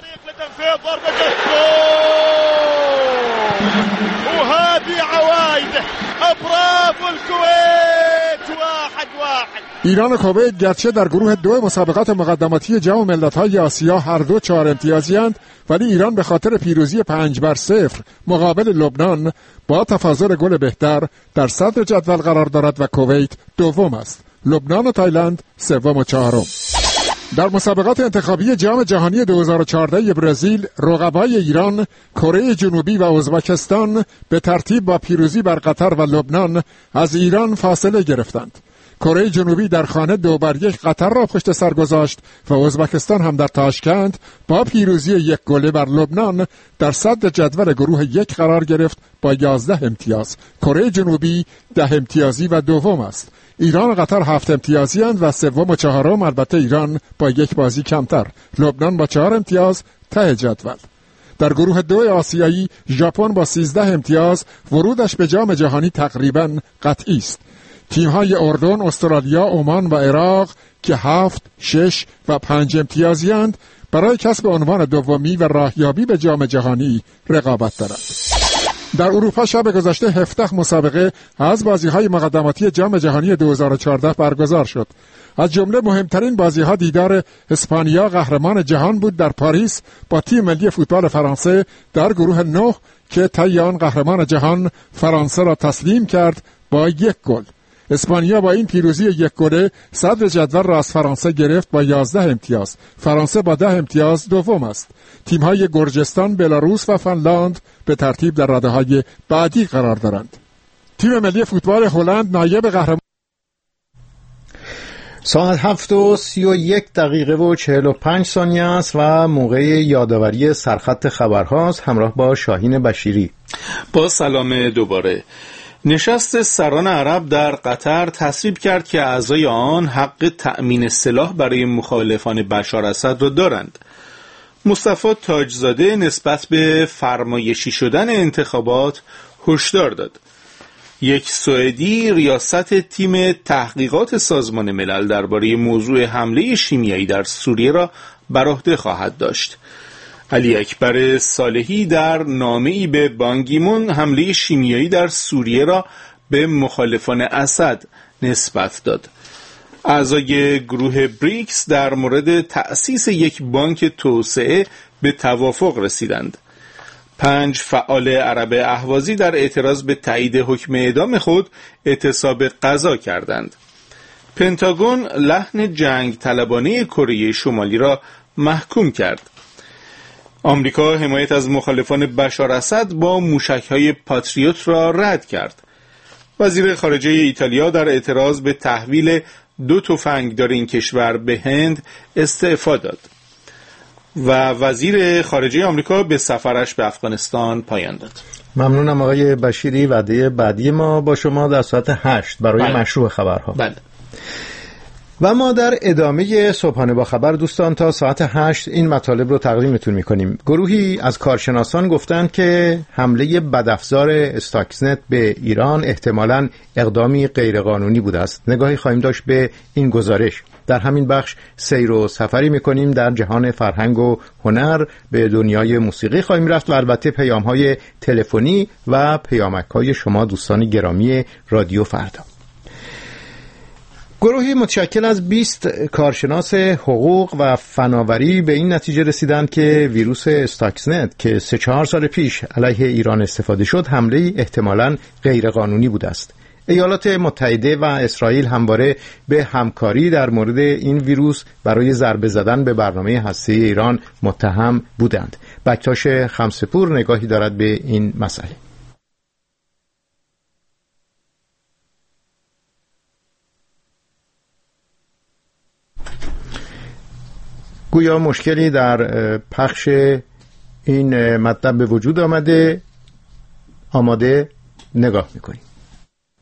Speaker 14: وهادي عوايد برافو الكويت 1-1.
Speaker 13: ایران و کویت گرچه در گروه 2 مسابقات مقدماتی جام ملت‌های آسیا هر دو 4 امتیازی‌اند، ولی ایران به خاطر پیروزی 5-0 مقابل لبنان با تفاضل گل بهتر در صدر جدول قرار دارد و کویت دوم است. لبنان و تایلند سوم و چهارم. در مسابقات انتخابی جام جهانی 2014 برزیل، رقبای ایران، کره جنوبی و ازبکستان به ترتیب با پیروزی بر قطر و لبنان از ایران فاصله گرفتند. کره جنوبی در خانه 2-1 قطر را پشت سر گذاشت و ازبکستان هم در تاشکند با پیروزی 1 گله بر لبنان در صدر جدول گروه 1 قرار گرفت با 11 امتیاز. کره جنوبی 10 امتیازی و دوم است. ایران و قطر 7 امتیازی اند و سوم و چهارم، البته ایران با 1 بازی کمتر. لبنان با 4 امتیاز ته جدول. در گروه 2 آسیایی، ژاپن با 13 امتیاز ورودش به جام جهانی تقریباً قطعی است. تیم‌های اردن، استرالیا، عمان و عراق که 7، 6 و 5 امتیازی اند برای کسب عنوان دومی و راهیابی به جام جهانی رقابت دارند. در اروپا شب گذشته 17 مسابقه از بازی‌های مقدماتی جام جهانی 2014 برگزار شد. از جمله مهمترین بازی‌ها دیدار اسپانیا قهرمان جهان بود در پاریس با تیم ملی فوتبال فرانسه در گروه 9 که طی آن قهرمان جهان فرانسه را تسلیم کرد با 1 گل. اسپانیا با این پیروزی 1 گله صدر جدول را از فرانسه گرفت با 11 امتیاز. فرانسه با 10 امتیاز دوم است. تیم‌های گرجستان، بلاروس و فنلاند به ترتیب در رده‌های بعدی قرار دارند. تیم ملی فوتبال هلند نایب قهرمان.
Speaker 2: ساعت 7:31 و 45 ثانیه است و موقع یادآوری سرخط خبرهاست. همراه با شاهین بشیری.
Speaker 3: با سلام دوباره. نشست سران عرب در قطر تصویب کرد که اعضای آن حق تأمین سلاح برای مخالفان بشار اسد را دارند. مصطفی تاجزاده نسبت به فرمایشی شدن انتخابات هشدار داد. یک سوئدی ریاست تیم تحقیقات سازمان ملل درباره موضوع حمله شیمیایی در سوریه را بر عهده خواهد داشت. علی اکبر صالحی در نامه‌ای به بانگیمون حمله شیمیایی در سوریه را به مخالفان اسد نسبت داد. اعضای گروه بریکس در مورد تأسیس یک بانک توسعه به توافق رسیدند. 5 فعال عرب اهوازی در اعتراض به تایید حکم اعدام خود اعتصاب غذا کردند. پنتاگون لحن جنگ طلبانه کره شمالی را محکوم کرد. آمریکا حمایت از مخالفان بشار اسد با موشک‌های پاتریوت را رد کرد. وزیر خارجه ایتالیا در اعتراض به تحویل 2 تفنگدار این کشور به هند استعفا داد و وزیر خارجه آمریکا به سفرش به افغانستان پایان داد.
Speaker 2: ممنونم آقای بشیری. وعده بعدی ما با شما در ساعت 8 برای مشروع خبرها.
Speaker 3: بله.
Speaker 2: و ما در ادامه صبحانه با خبر دوستان تا ساعت 8 این مطالب رو تقدیمتون می‌کنیم. گروهی از کارشناسان گفتند که حمله بدافزار استاکسنت به ایران احتمالاً اقدامی غیرقانونی بوده است. نگاهی خواهیم داشت به این گزارش. در همین بخش سیر و سفری می‌کنیم در جهان فرهنگ و هنر، به دنیای موسیقی خواهیم رفت و البته پیام‌های تلفنی و پیامک‌های شما دوستان گرامی رادیو فردا. گروهی متشکل از 20 کارشناس حقوق و فناوری به این نتیجه رسیدند که ویروس استاکسنت که 3-4 سال پیش علیه ایران استفاده شد حمله احتمالاً غیرقانونی بوده است. ایالات متحده و اسرائیل همواره به همکاری در مورد این ویروس برای ضربه زدن به برنامه هسته‌ای ایران متهم بودند. بکتاش خمسپور نگاهی دارد به این مسئله. گویا مشکلی در پخش این مطلب به وجود آمده. نگاه میکنیم.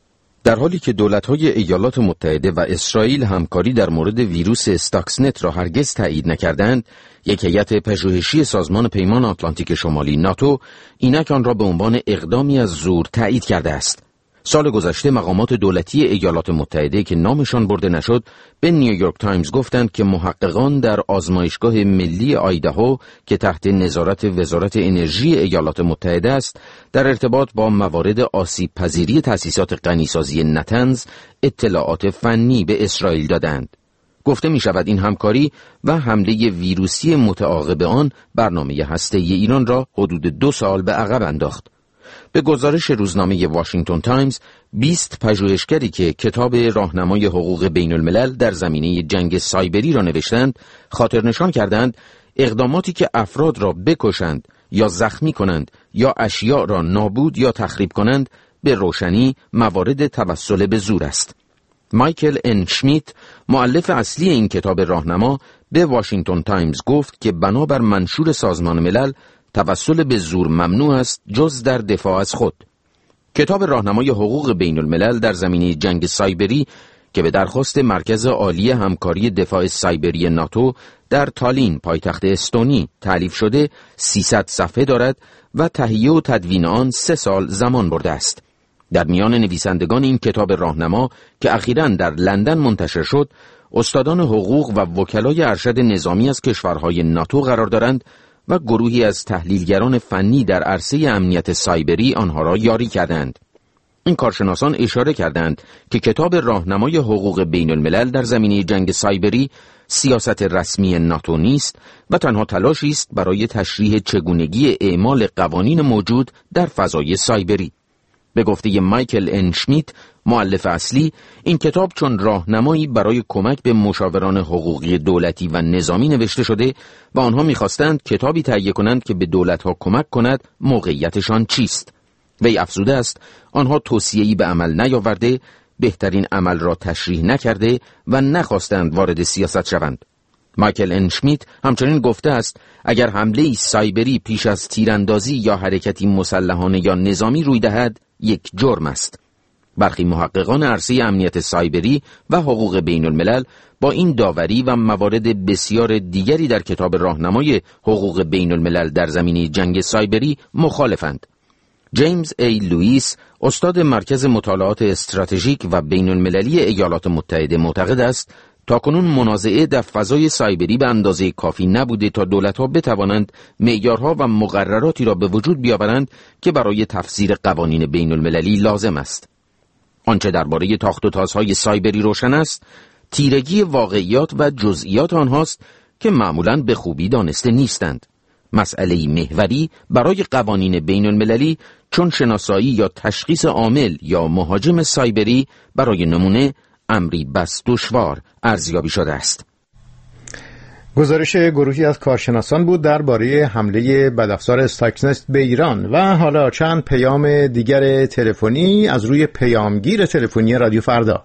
Speaker 15: در حالی که دولت‌های ایالات متحده و اسرائیل همکاری در مورد ویروس استاکسنت را هرگز تایید نکردند، یک هیئت پژوهشی سازمان پیمان آتلانتیک شمالی ناتو اینک آن را به عنوان اقدامی از زور تایید کرده است. سال گذشته مقامات دولتی ایالات متحده که نامشان برده نشد به نیویورک تایمز گفتند که محققان در آزمایشگاه ملی آیداهو که تحت نظارت وزارت انرژی ایالات متحده است در ارتباط با موارد آسیب پذیری تأسیسات غنیسازی نتنز اطلاعات فنی به اسرائیل دادند. گفته می شود این همکاری و حمله ویروسی متعاقب آن برنامه هسته‌ای ایران را حدود 2 سال به عقب انداخت. به گزارش روزنامه واشنگتن تایمز 20 پژوهشگری که کتاب راهنمای حقوق بین الملل در زمینه جنگ سایبری را نوشتند خاطرنشان کردند اقداماتی که افراد را بکشند یا زخمی کنند یا اشیاء را نابود یا تخریب کنند به روشنی موارد توسل به زور است. مایکل ان شمیت مؤلف اصلی این کتاب راهنما به واشنگتن تایمز گفت که بنابر منشور سازمان ملل توسل به زور ممنوع است جز در دفاع از خود. کتاب راهنمای حقوق بین الملل در زمینه جنگ سایبری که به درخواست مرکز عالی همکاری دفاع سایبری ناتو در تالین پایتخت استونی تألیف شده 300 صفحه دارد و تهیه و تدوین آن 3 سال زمان برده است. در میان نویسندگان این کتاب راهنما که اخیراً در لندن منتشر شد، استادان حقوق و وکلای ارشد نظامی از کشورهای ناتو قرار دارند و گروهی از تحلیلگران فنی در عرصه امنیت سایبری آنها را یاری کردند. این کارشناسان اشاره کردند که کتاب راهنمای حقوق بین الملل در زمینه جنگ سایبری سیاست رسمی ناتو نیست و تنها تلاشی است برای تشریح چگونگی اعمال قوانین موجود در فضای سایبری. به گفته مایکل ان شمیت مؤلف اصلی، این کتاب چون راهنمایی برای کمک به مشاوران حقوقی دولتی و نظامی نوشته شده و آنها می‌خواستند کتابی تهیه کنند که به دولت‌ها کمک کند موقعیتشان چیست. وی افزوده است آنها توصیه‌ای به عمل نیاورده، بهترین عمل را تشریح نکرده و نخواستند وارد سیاست شوند. مایکل ان شمیت همچنین گفته است اگر حمله سایبری پیش از تیراندازی یا حرکتی مسلحانه یا نظامی روی دهد یک جرم است. برخی محققان عرصه امنیت سایبری و حقوق بین الملل با این داوری و موارد بسیار دیگری در کتاب راهنمای حقوق بین الملل در زمینه جنگ سایبری مخالفند. جیمز ای لوئیس، استاد مرکز مطالعات استراتژیک و بین المللی ایالات متحده معتقد است تاکنون منازعه در فضای سایبری به اندازه کافی نبوده تا دولت‌ها بتوانند معیارها و مقرراتی را به وجود بیاورند که برای تفسیر قوانین بین المللی لازم است. آنچه درباره تاخت و تازهای سایبری روشن است، تیرگی واقعیات و جزئیات آنهاست که معمولاً به خوبی دانسته نیستند. مسئله محوری برای قوانین بین المللی چون شناسایی یا تشخیص عامل یا مهاجم سایبری برای نمونه امری بس دشوار ارزیابی شده است.
Speaker 2: گزارش گروهی از کارشناسان بود درباره حمله بدافزار استاکسنت به ایران. و حالا چند پیام دیگر تلفنی از روی پیامگیر تلفنی رادیو فردا.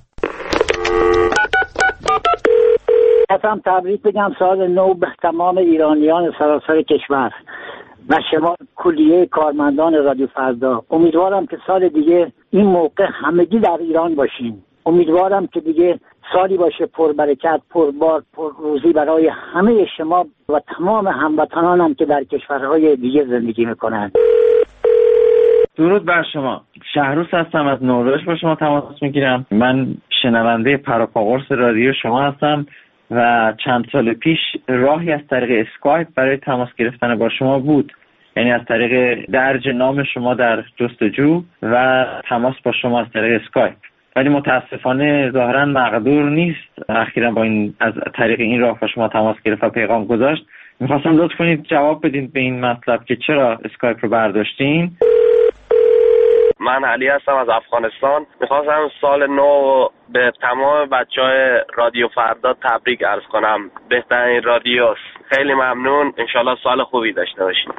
Speaker 9: خواستم تبریک بگم سال نو به تمام ایرانیان سراسر کشور و شما کلیه کارمندان رادیو فردا. امیدوارم که سال دیگه این موقع همگی در ایران باشین. امیدوارم که دیگه سالی باشه پربرکت، پربار، پرروزی برای همه شما و تمام هموطنانم که در کشورهای دیگه زندگی میکنند.
Speaker 16: درود بر شما. شهروز هستم از نروژ با شما تماس میگیرم. من شنونده پراپاقرص رادیو شما هستم و چند سال پیش راهی از طریق اسکایپ برای تماس گرفتن با شما بود، یعنی از طریق درج نام شما در جستجو و تماس با شما از طریق اسکایپ، ولی متاسفانه ظاهرا مقدور نیست. اخیراً با این از طریق این راه با شما تماس گرفت و پیغام گذاشت. میخواستم لطف کنید جواب بدین به این مطلب که چرا اسکایپ رو برداشتین.
Speaker 10: من علی هستم از افغانستان. میخواستم سال نو به تمام بچهای رادیو فردا تبریک عرض کنم. بهترین رادیوست. خیلی ممنون. انشالله سال خوبی داشته باشین.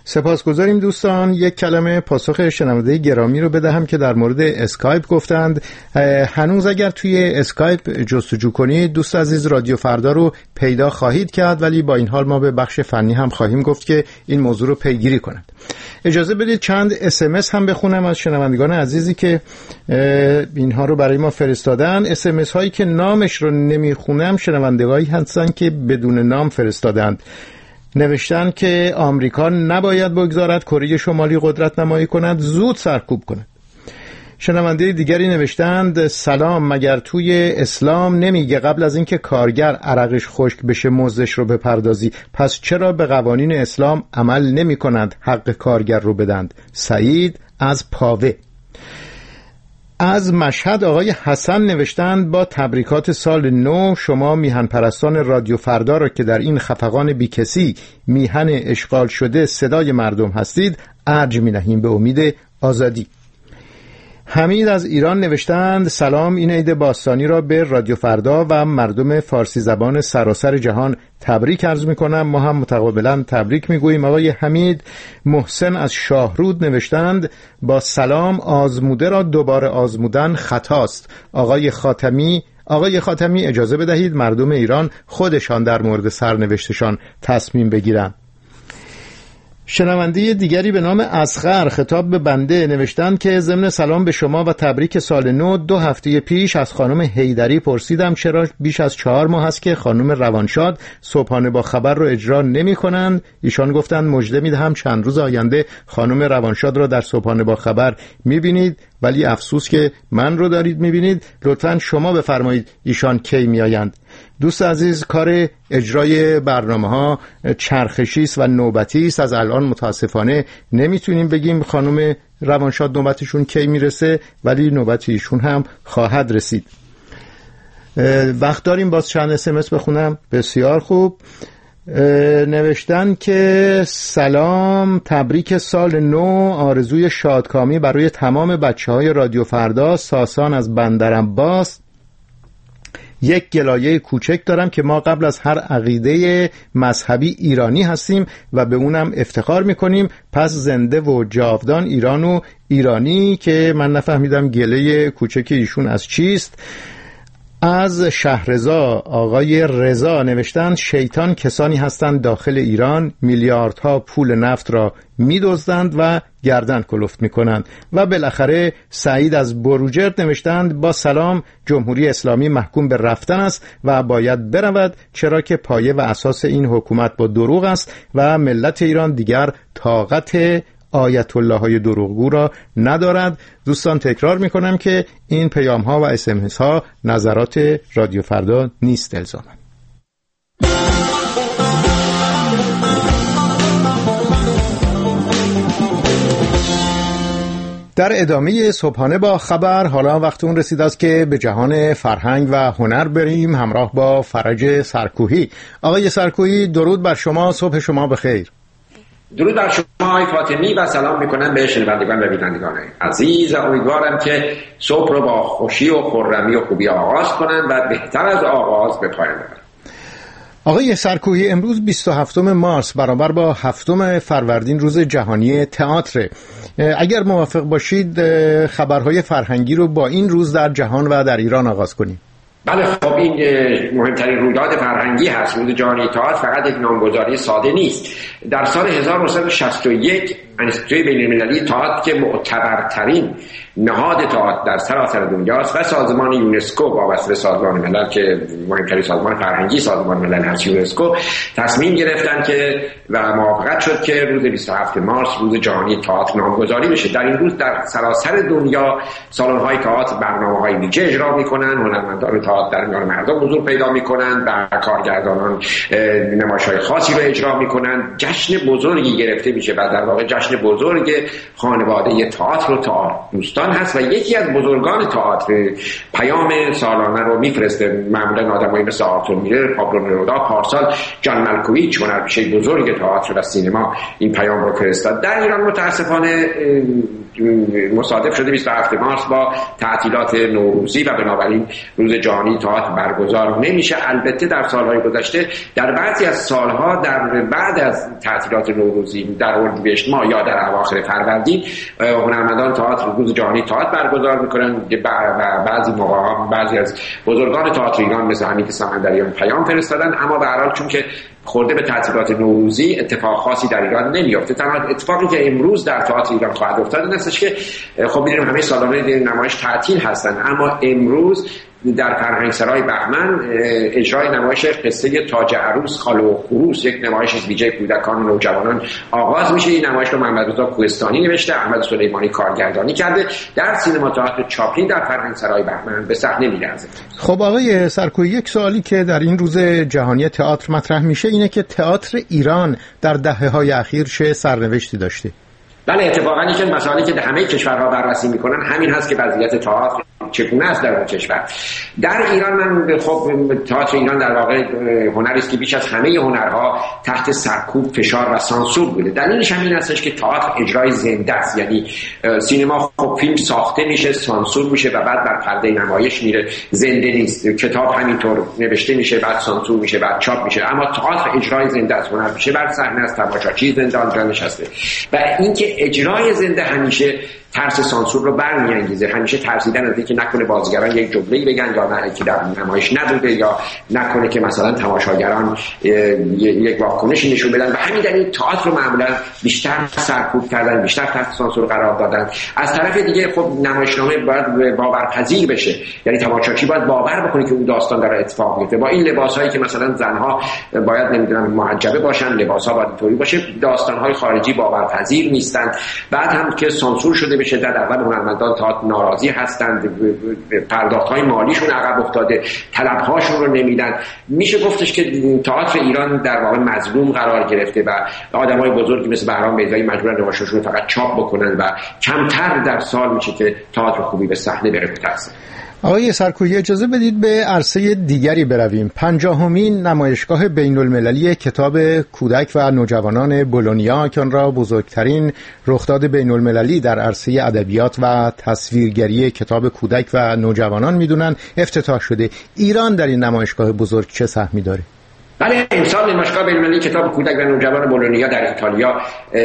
Speaker 2: سپاسگزاریم دوستان. یک کلمه پاسخ شنونده گرامی رو بدهم که در مورد اسکایپ گفتند. هنوز اگر توی اسکایپ جستجو کنید دوست عزیز رادیو فردا رو پیدا خواهید کرد، ولی با این حال ما به بخش فنی هم خواهیم گفت که این موضوع رو پیگیری کنند. اجازه بدید چند SMS هم بخونم از شنوندگان عزیزی که اینها رو برای ما فرستادن. SMS هایی که نامش رو نمیخونم شنوندگانی هستن که بدون نام فرستادند. نوشتن که آمریکا نباید بگذارد کره شمالی قدرت نمایی کند، زود سرکوب کند. شنونده دیگری نوشتند سلام، مگر توی اسلام نمیگه قبل از اینکه کارگر عرقش خشک بشه مزدش رو بپردازی؟ پس چرا به قوانین اسلام عمل نمی کنند حق کارگر رو بدند؟ سعید از پاوه. از مشهد آقای حسن نوشتند با تبریکات سال نو، شما میهن پرستان رادیو فردا را که در این خفقان بیکسی میهن اشغال شده صدای مردم هستید ارج می‌نهیم به امید آزادی. حمید از ایران نوشتند سلام، این عید باستانی را به رادیو فردا و مردم فارسی زبان سراسر جهان تبریک عرض می‌کنم. ما هم متقابلا تبریک می‌گوییم. آقای حمید. محسن از شاهرود نوشتند با سلام، آزموده را دوباره آزمودن خطاست. آقای خاتمی اجازه بدهید مردم ایران خودشان در مورد سرنوشتشان تصمیم بگیرند. شنونده دیگری به نام اصغر خطاب به بنده نوشتند که ضمن سلام به شما و تبریک سال نو، 2 هفته پیش از خانم حیدری پرسیدم چرا بیش از 4 ماه است که خانم روانشاد صبحانه با خبر رو اجرا نمی کنند. ایشان گفتند مژده میدهم چند روز آینده خانم روانشاد را در صبحانه با خبر می بینید، ولی افسوس که من رو دارید می بینید. لطفاً شما بفرمایید ایشان کی می آیند. دوست عزیز، کار اجرای برنامه‌ها چرخشی است و نوبتی است. از الان متاسفانه نمیتونیم بگیم خانم روانشاد نوبتشون کی میرسه، ولی نوبت ایشون هم خواهد رسید. وقت داریم باز چند SMS بخونم؟ بسیار خوب. نوشتن که سلام، تبریک سال نو، آرزوی شادکامی برای تمام بچه‌های رادیو فردا. ساسان از بندرعباس. یک گلایه کوچک دارم که ما قبل از هر عقیده مذهبی ایرانی هستیم و به اونم افتخار میکنیم. پس زنده و جاودان ایران و ایرانی، که من نفهمیدم گله کوچک ایشون از چیست. از شهرزا آقای رضا نوشتند شیطان کسانی هستند داخل ایران میلیاردها پول نفت را می‌دزدند و گردن کلفت می‌کنند. و بالاخره سعید از بروجرد نوشتند با سلام، جمهوری اسلامی محکوم به رفتن است و باید برود، چرا که پایه و اساس این حکومت با دروغ است و ملت ایران دیگر طاقت آیت الله های دروغگو را ندارد. دوستان تکرار میکنم که این پیام ها و SMS ها نظرات رادیو فردا نیست الزاما. در ادامه صبحانه با خبر حالا وقت اون رسید است که به جهان فرهنگ و هنر بریم همراه با فرج سرکوهی. آقای سرکوهی درود بر شما، صبح شما بخیر.
Speaker 17: درود بر شما آقای فاطمی و سلام میکنم به شنوندگان و بینندگان عزیز. امیدوارم که صبح رو با خوشی و خرمی و خوبی آغاز کنند و بهتر از آغاز به پایان ببرند.
Speaker 2: آقای سرکوهی، امروز 27 مارس برابر با 7 فروردین روز جهانی تئاتر. اگر موافق باشید خبرهای فرهنگی رو با این روز در جهان و در ایران آغاز کنیم.
Speaker 17: بله، خب این مهمترین رویداد فرهنگی هست. روز جهانی تئاتر فقط یک نامگذاری ساده نیست. در سال 1961 انستیتوی بین‌المللی تئاتر که معتبرترین نهاد تئاتر در سراسر دنیاست و سازمان یونسکو وابسته به سازمان ملل که مهمترین سازمان فرهنگی سازمان ملل هست، یونسکو، تصمیم گرفتن که و موافقت شد که روز 27 مارس روز جهانی تئاتر نامگذاری بشه. در این روز در سراسر دنیا سالن‌های تئاتر برنامه‌های ویژه اجرا می‌کنن، هنرمندان تئاتر در میان مردم حضور پیدا می‌کنن و کارگردانان نمایش‌های خاصی رو اجرا می‌کنن. جشن بزرگی گرفته میشه و در واقع جشن بزرگ خانواده تئاتر و تئاتر دوستان هست و یکی از بزرگان تئاتر پیام سالانه رو میفرسته. معمولا آدمایی مثل آرتور میلر، پابلو نرودا، پارسال جان مالکوویچ، هنرپیشه بزرگ تئاتر و سینما این پیام رو فرستاد. در ایران متاسفانه مصادف شده 27 مارس با تعطیلات نوروزی و بنابراین روز جهانی تئاتر برگزار نمیشه. البته در سالهای گذشته در بعضی از سالها در بعد از تعطیلات نوروزی در اردیبهشت ماه یا در اواخر فروردین هنرمندان تئاتر روز جهانی تئاتر برگزار میکنن. بعضی موقع بعضی از بزرگان تئاتر ایران مثل حمید سمندریان پیام فرستادن، اما به هر حال چون که خورده به تعطیلات نوروزی اتفاق خاصی در ایران نمیفته. تنها اتفاقی که امروز در تئاتر ایران خواهد افتاد این است که خب می‌دونیم همه سالن نمایش تعطیل هستند، اما امروز در فرهنگسرای بهمن اجرای نمایش قصه تاج عروس خاله و خروس، یک نمایش ویژه کودکان و نوجوانان آغاز میشه. این نمایش رو محمد رضا کوهستانی نوشته، احمد سلیمانی کارگردانی کرده، در سینما تئاتر چاپلین در فرهنگسرای بهمن به صحنه می‌رسه.
Speaker 2: خب آقای سرکویی، یک سوالی که در این روز جهانی تئاتر مطرح میشه اینه که تئاتر ایران در دهه‌های اخیر چه سرنوشتی داشته؟
Speaker 17: بله، اتفاقا این که مسائلی که همه کشورها بررسی میکنن همین هست که وضعیت تئاتر چگونه است در اون کشور. در ایران من خب تئاتر ایران در واقع هنری است که بیش از همه هنرها تحت سرکوب، فشار و سانسور بوده. دلیلش هم این هستش که تئاتر اجرای زنده است، یعنی سینما خب فیلم ساخته میشه، سانسور میشه و بعد بر پرده نمایش میره، زنده نیست. کتاب همینطور نوشته میشه، بعد سانسور میشه، بعد چاپ میشه. اما تئاتر اجرای زنده است، هنر میشه بر صحنه است، تماشاچی زنده آنجا نشسته و اینکه اجرای زنده همیشه ترس سانسور رو برمی‌انگیزه. همیشه ترسیدن از اینکه نکنه بازیگران یک جمله‌ای بگن یا نه که در نمایش نبوده، یا نکنه که مثلا تماشاگران یک واکنشی نشون بدن و همین دلیل تئاتر رو معمولا بیشتر سرکوب کردن، بیشتر تحت سانسور قرار دادن. از طرف دیگه خب نمایشنامه باید باورپذیر بشه، یعنی تماشاچی باید باور بکنه که اون داستان داره اتفاق میفته. با این لباسایی که مثلا زنها باید نمیدونم محجبه باشن، لباسا باید اینطوری باشه، داستان‌های خارجی باورپذیر نیستن. بعد هم که سانسور شده به شدت، اول هنرمندان تئاتر ناراضی هستند، پرداخت‌های مالیشون عقب افتاده، طلب‌هاشون رو نمیدن. میشه گفتش که تئاتر ایران در واقع مظلوم قرار گرفته و آدمای بزرگی مثل بهرام بیضایی مجبورن نمایششون رو فقط چاپ بکنن و کمتر در سال میشه که تئاتر خوبی به صحنه بره. متأسفم.
Speaker 2: آقای سرکویی، اجازه بدید به عرصه دیگری برویم. 50مین نمایشگاه بین‌المللی کتاب کودک و نوجوانان بولونیا که آن را بزرگترین رخداد بین‌المللی در عرصه ادبیات و تصویرگری کتاب کودک و نوجوانان میدونن افتتاح شده. ایران در این نمایشگاه بزرگ چه سهمی داره؟
Speaker 17: بله، امسال نمایشگاه بین‌المللی کتاب کودک و نوجوان بولونیا در ایتالیا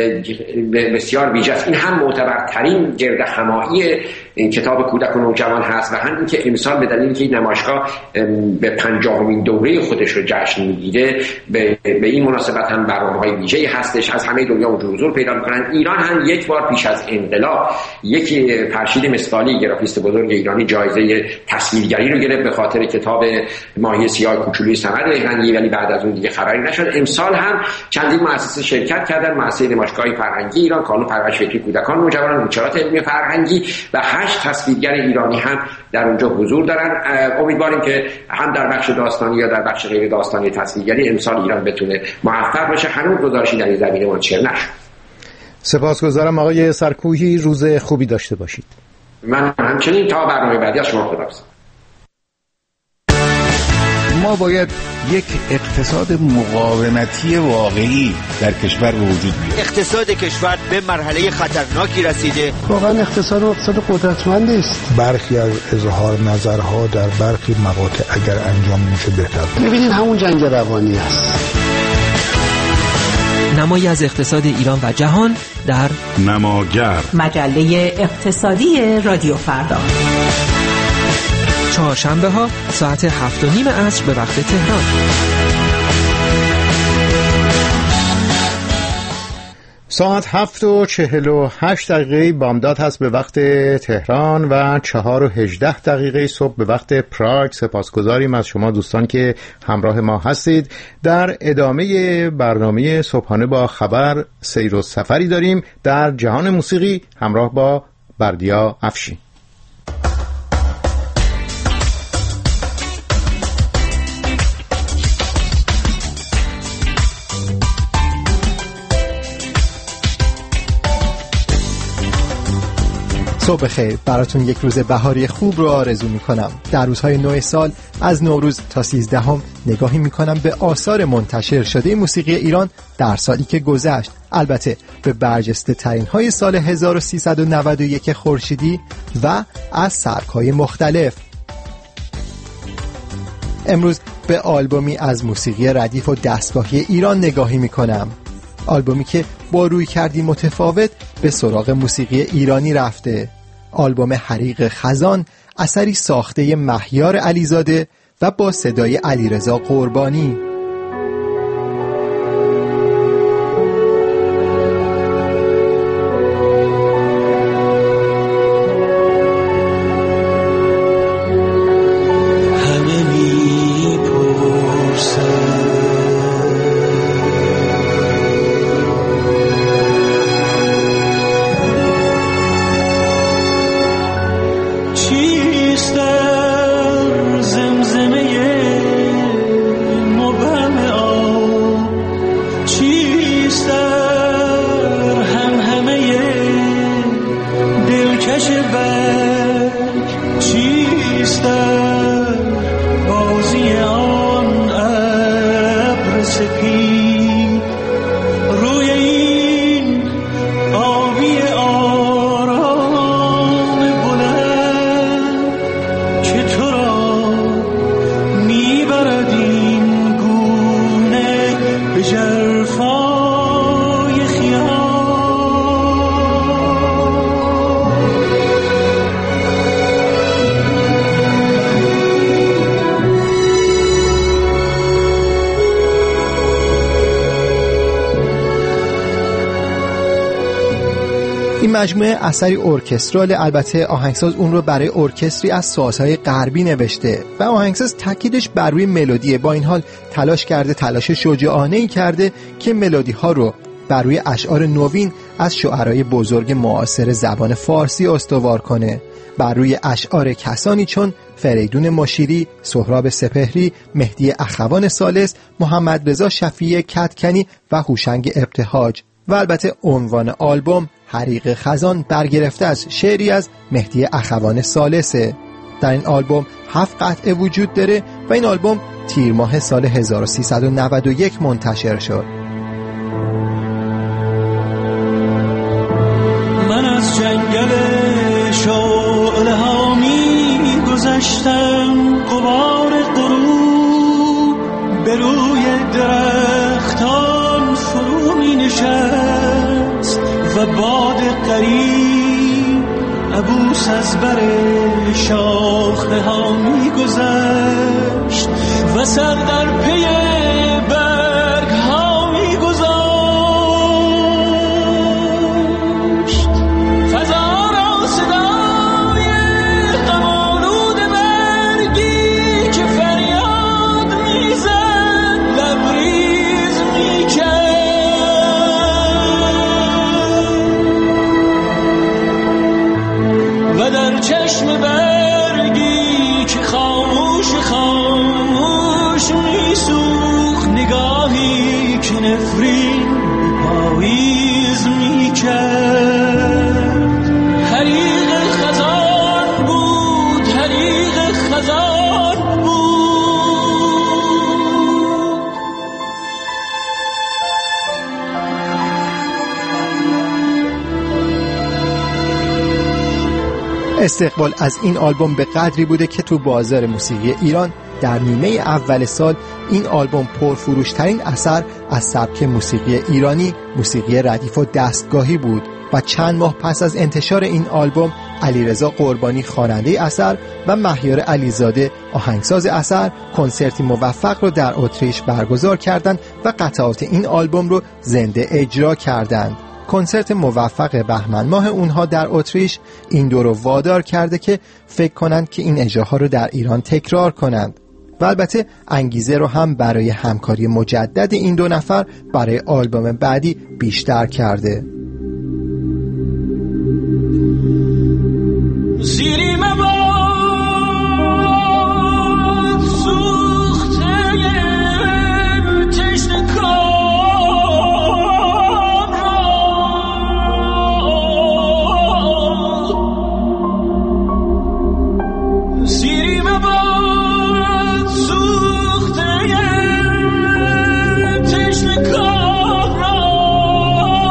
Speaker 17: بسیار ویژه است. این هم معتبرترین گردهمایی کتاب کودک و نوجوان هست و هم این که امسال به دلیل که این نمایشگاه به 50مین دوره خودش رو جشن میگیره، به این مناسبت هم برنامه‌های ویژه‌ای هستش. از همه دنیا اونجا حضور پیدا می‌کنن. ایران هم یک بار پیش از انقلاب یکی فرشید مسوالی، گرافیست بزرگ ایرانی، جایزه تصویرگری رو گرفت به خاطر کتاب ماهی سیاه کوچولوی صمد رنگی، ولی بعد از اون دیگه خبری نشد. امسال هم چندین مؤسسه شرکت کردن، مؤسسه نمایشگاه فرهنگی ایران، کانون پرورش فکری کودکان و نوجوانان، انتشارات علمی فرهنگی و 8 تصویرگر ایرانی هم در اونجا حضور دارن. امیدواریم که هم در بخش داستانی یا در بخش غیر داستانی تصویرگری امسال ایران بتونه موفق بشه. هنوز گزارشی در این زمینه منتشر نشد.
Speaker 2: سپاسگزارم آقای سرکویی، روز خوبی داشته باشید.
Speaker 17: من همچنین، تا برنامه بعدی از شما خداحافظ.
Speaker 18: ما باید یک اقتصاد مقاومتی واقعی در کشور به وجود بیاریم.
Speaker 11: اقتصاد کشور به مرحله خطرناکی رسیده.
Speaker 19: واقعا اقتصاد قدرتمندی است.
Speaker 20: برخی از اظهار نظرها در برخی مقاطع اگر انجام میشه بهتر.
Speaker 19: ببینید همون جنگ روانی است.
Speaker 21: نمایی از اقتصاد ایران و جهان در
Speaker 18: نماگر،
Speaker 22: مجله اقتصادی رادیو فردا،
Speaker 21: چهارشنبه ها ساعت 7:30 عصر به وقت تهران.
Speaker 2: ساعت 7:48 بامداد هست به وقت تهران و 4:18 صبح به وقت پراگ. سپاسگزاریم از شما دوستان که همراه ما هستید. در ادامه برنامه صبحانه با خبر سیر و سفری داریم در جهان موسیقی همراه با بردیا افشین.
Speaker 23: صبح خیر، براتون یک روز بهاری خوب رو آرزو میکنم. در روزهای نو سال از نوروز تا 13 نگاهی میکنم به آثار منتشر شده موسیقی ایران در سالی که گذشت البته به برجسته ترین های سال 1391 خورشیدی و از سبک‌های مختلف. امروز به آلبومی از موسیقی ردیف و دستگاهی ایران نگاهی میکنم. آلبومی که با رویکردی متفاوت به سراغ موسیقی ایرانی رفته. آلبوم حریق خزان، اثری ساخته مهیار علیزاده و با صدای علیرضا قربانی. این مجموعه اثری ارکسترال، البته آهنگساز اون رو برای ارکستری از سازهای غربی نوشته و آهنگساز تاکیدش بر روی ملودیه. با این حال تلاش شجاعانه‌ای کرده که ملودی ها رو بر روی اشعار نوین از شاعرای بزرگ معاصر زبان فارسی استوار کنه، بر روی اشعار کسانی چون فریدون مشیری، سهراب سپهری، مهدی اخوان ثالث، محمد رضا شفیع کدکنی و هوشنگ ابتهاج. و البته عنوان آلبوم حریق خزان برگرفته از شعری از مهدی اخوان ثالثه. در این آلبوم 7 قطعه وجود داره و این آلبوم تیر ماه سال 1391 منتشر شد.
Speaker 1: من از جنگل شعله ها می گذشتم، غبار غروب به روی درختان فرو می نشست و باد قریب عبوس از بر شاخه ها می گذشت و سر در پی برگ ها می گذاشت. فضا را صدای غم‌آلود برگی که فریاد می زد لبریز می کرد و در چشم برگی که خاموش می سوخت نگاهی که نفرین پاییز می کرد. حریق خزان بود، حریق خزان بود.
Speaker 23: استقبال از این آلبوم به قدری بوده که تو بازار موسیقی ایران در نیمه اول سال این آلبوم پرفروشترین اثر از سبک موسیقی ایرانی، موسیقی ردیف و دستگاهی بود و چند ماه پس از انتشار این آلبوم علیرضا قربانی خواننده اثر و مهیار علیزاده آهنگساز اثر کنسرتی موفق رو در اتریش برگزار کردند و قطعات این آلبوم رو زنده اجرا کردند. کنسرت موفق بهمن ماه اونها در اتریش این دو رو وادار کرده که فکر کنند که این اجراها رو در ایران تکرار کنند و البته انگیزه رو هم برای همکاری مجدد این دو نفر برای آلبوم بعدی بیشتر کرده.
Speaker 1: زیری مباد سوخته تشن کام را زیری مباد سوخته تشن کام را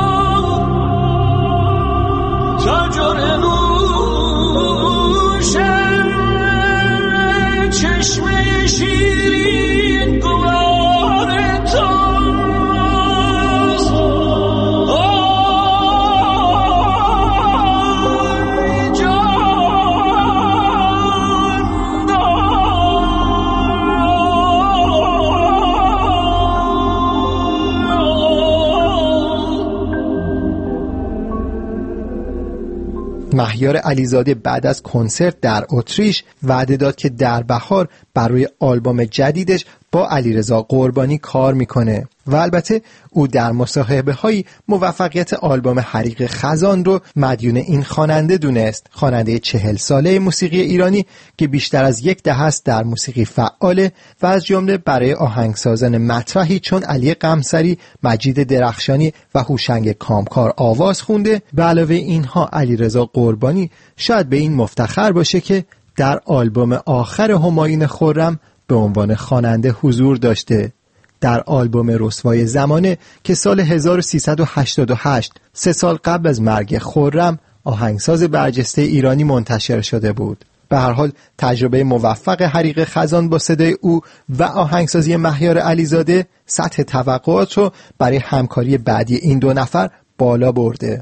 Speaker 23: مهیار علیزاده بعد از کنسرت در اتریش وعده داد که در بهار بر روی آلبوم جدیدش با علیرضا قربانی کار میکنه و البته او در مصاحبه‌های موفقیت آلبوم حریق خزان رو مدیون این خواننده دونست. خواننده 40 ساله موسیقی ایرانی که بیشتر از یک دهه است در موسیقی فعاله و از جمله برای آهنگسازان مطرحی چون علی قمصری، مجید درخشانی و هوشنگ کامکار آواز خونده. به علاوه اینها علیرضا قربانی شاید به این مفتخر باشه که در آلبوم آخر همایون خرم به عنوان خواننده حضور داشته. در آلبوم رسوای زمانه که سال 1388 3 سال قبل از مرگ خرم آهنگساز برجسته ایرانی منتشر شده بود. به هر حال تجربه موفق حریق خزان با صدای او و آهنگسازی مهیار علیزاده سطح توقعات رو برای همکاری بعدی این دو نفر بالا برده.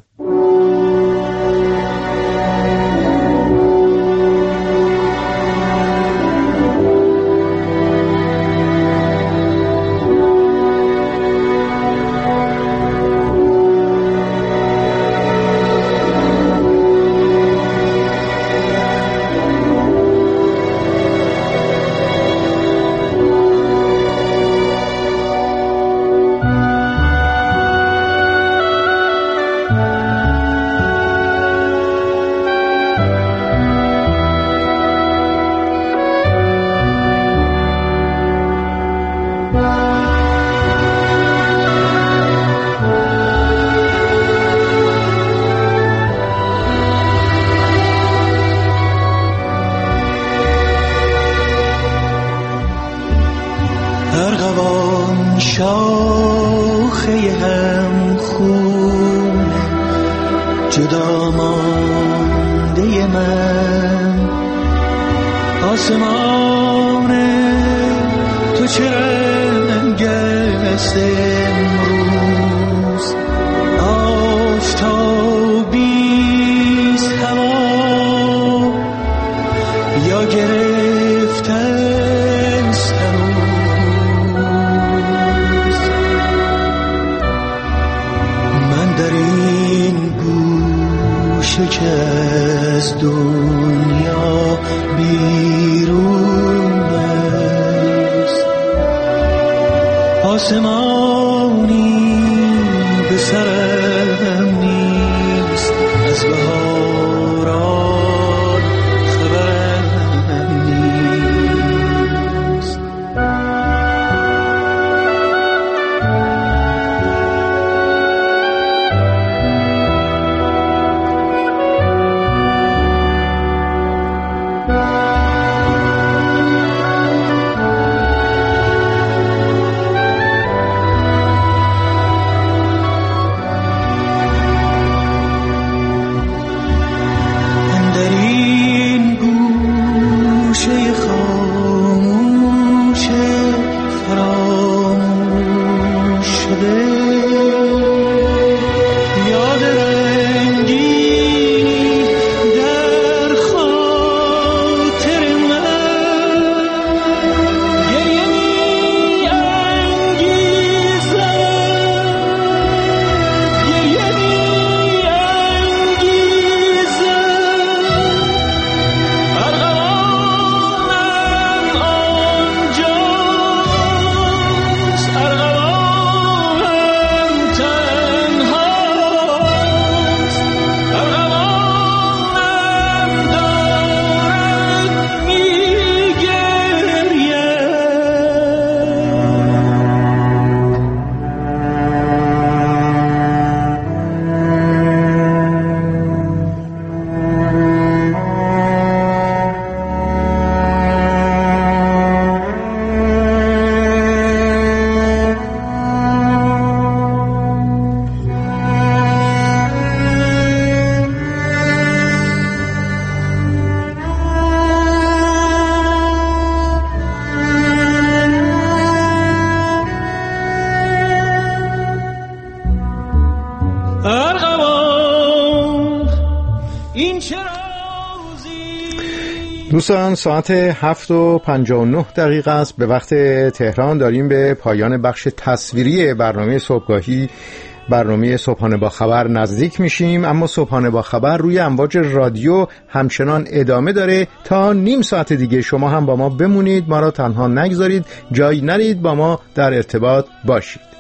Speaker 2: دوستان ساعت 7:59 است به وقت تهران. داریم به پایان بخش تصویری برنامه صبحگاهی برنامه صبحانه با خبر نزدیک میشیم، اما صبحانه با خبر روی امواج رادیو همچنان ادامه داره. تا نیم ساعت دیگه شما هم با ما بمونید، ما را تنها نگذارید، جایی نرید، با ما در ارتباط باشید.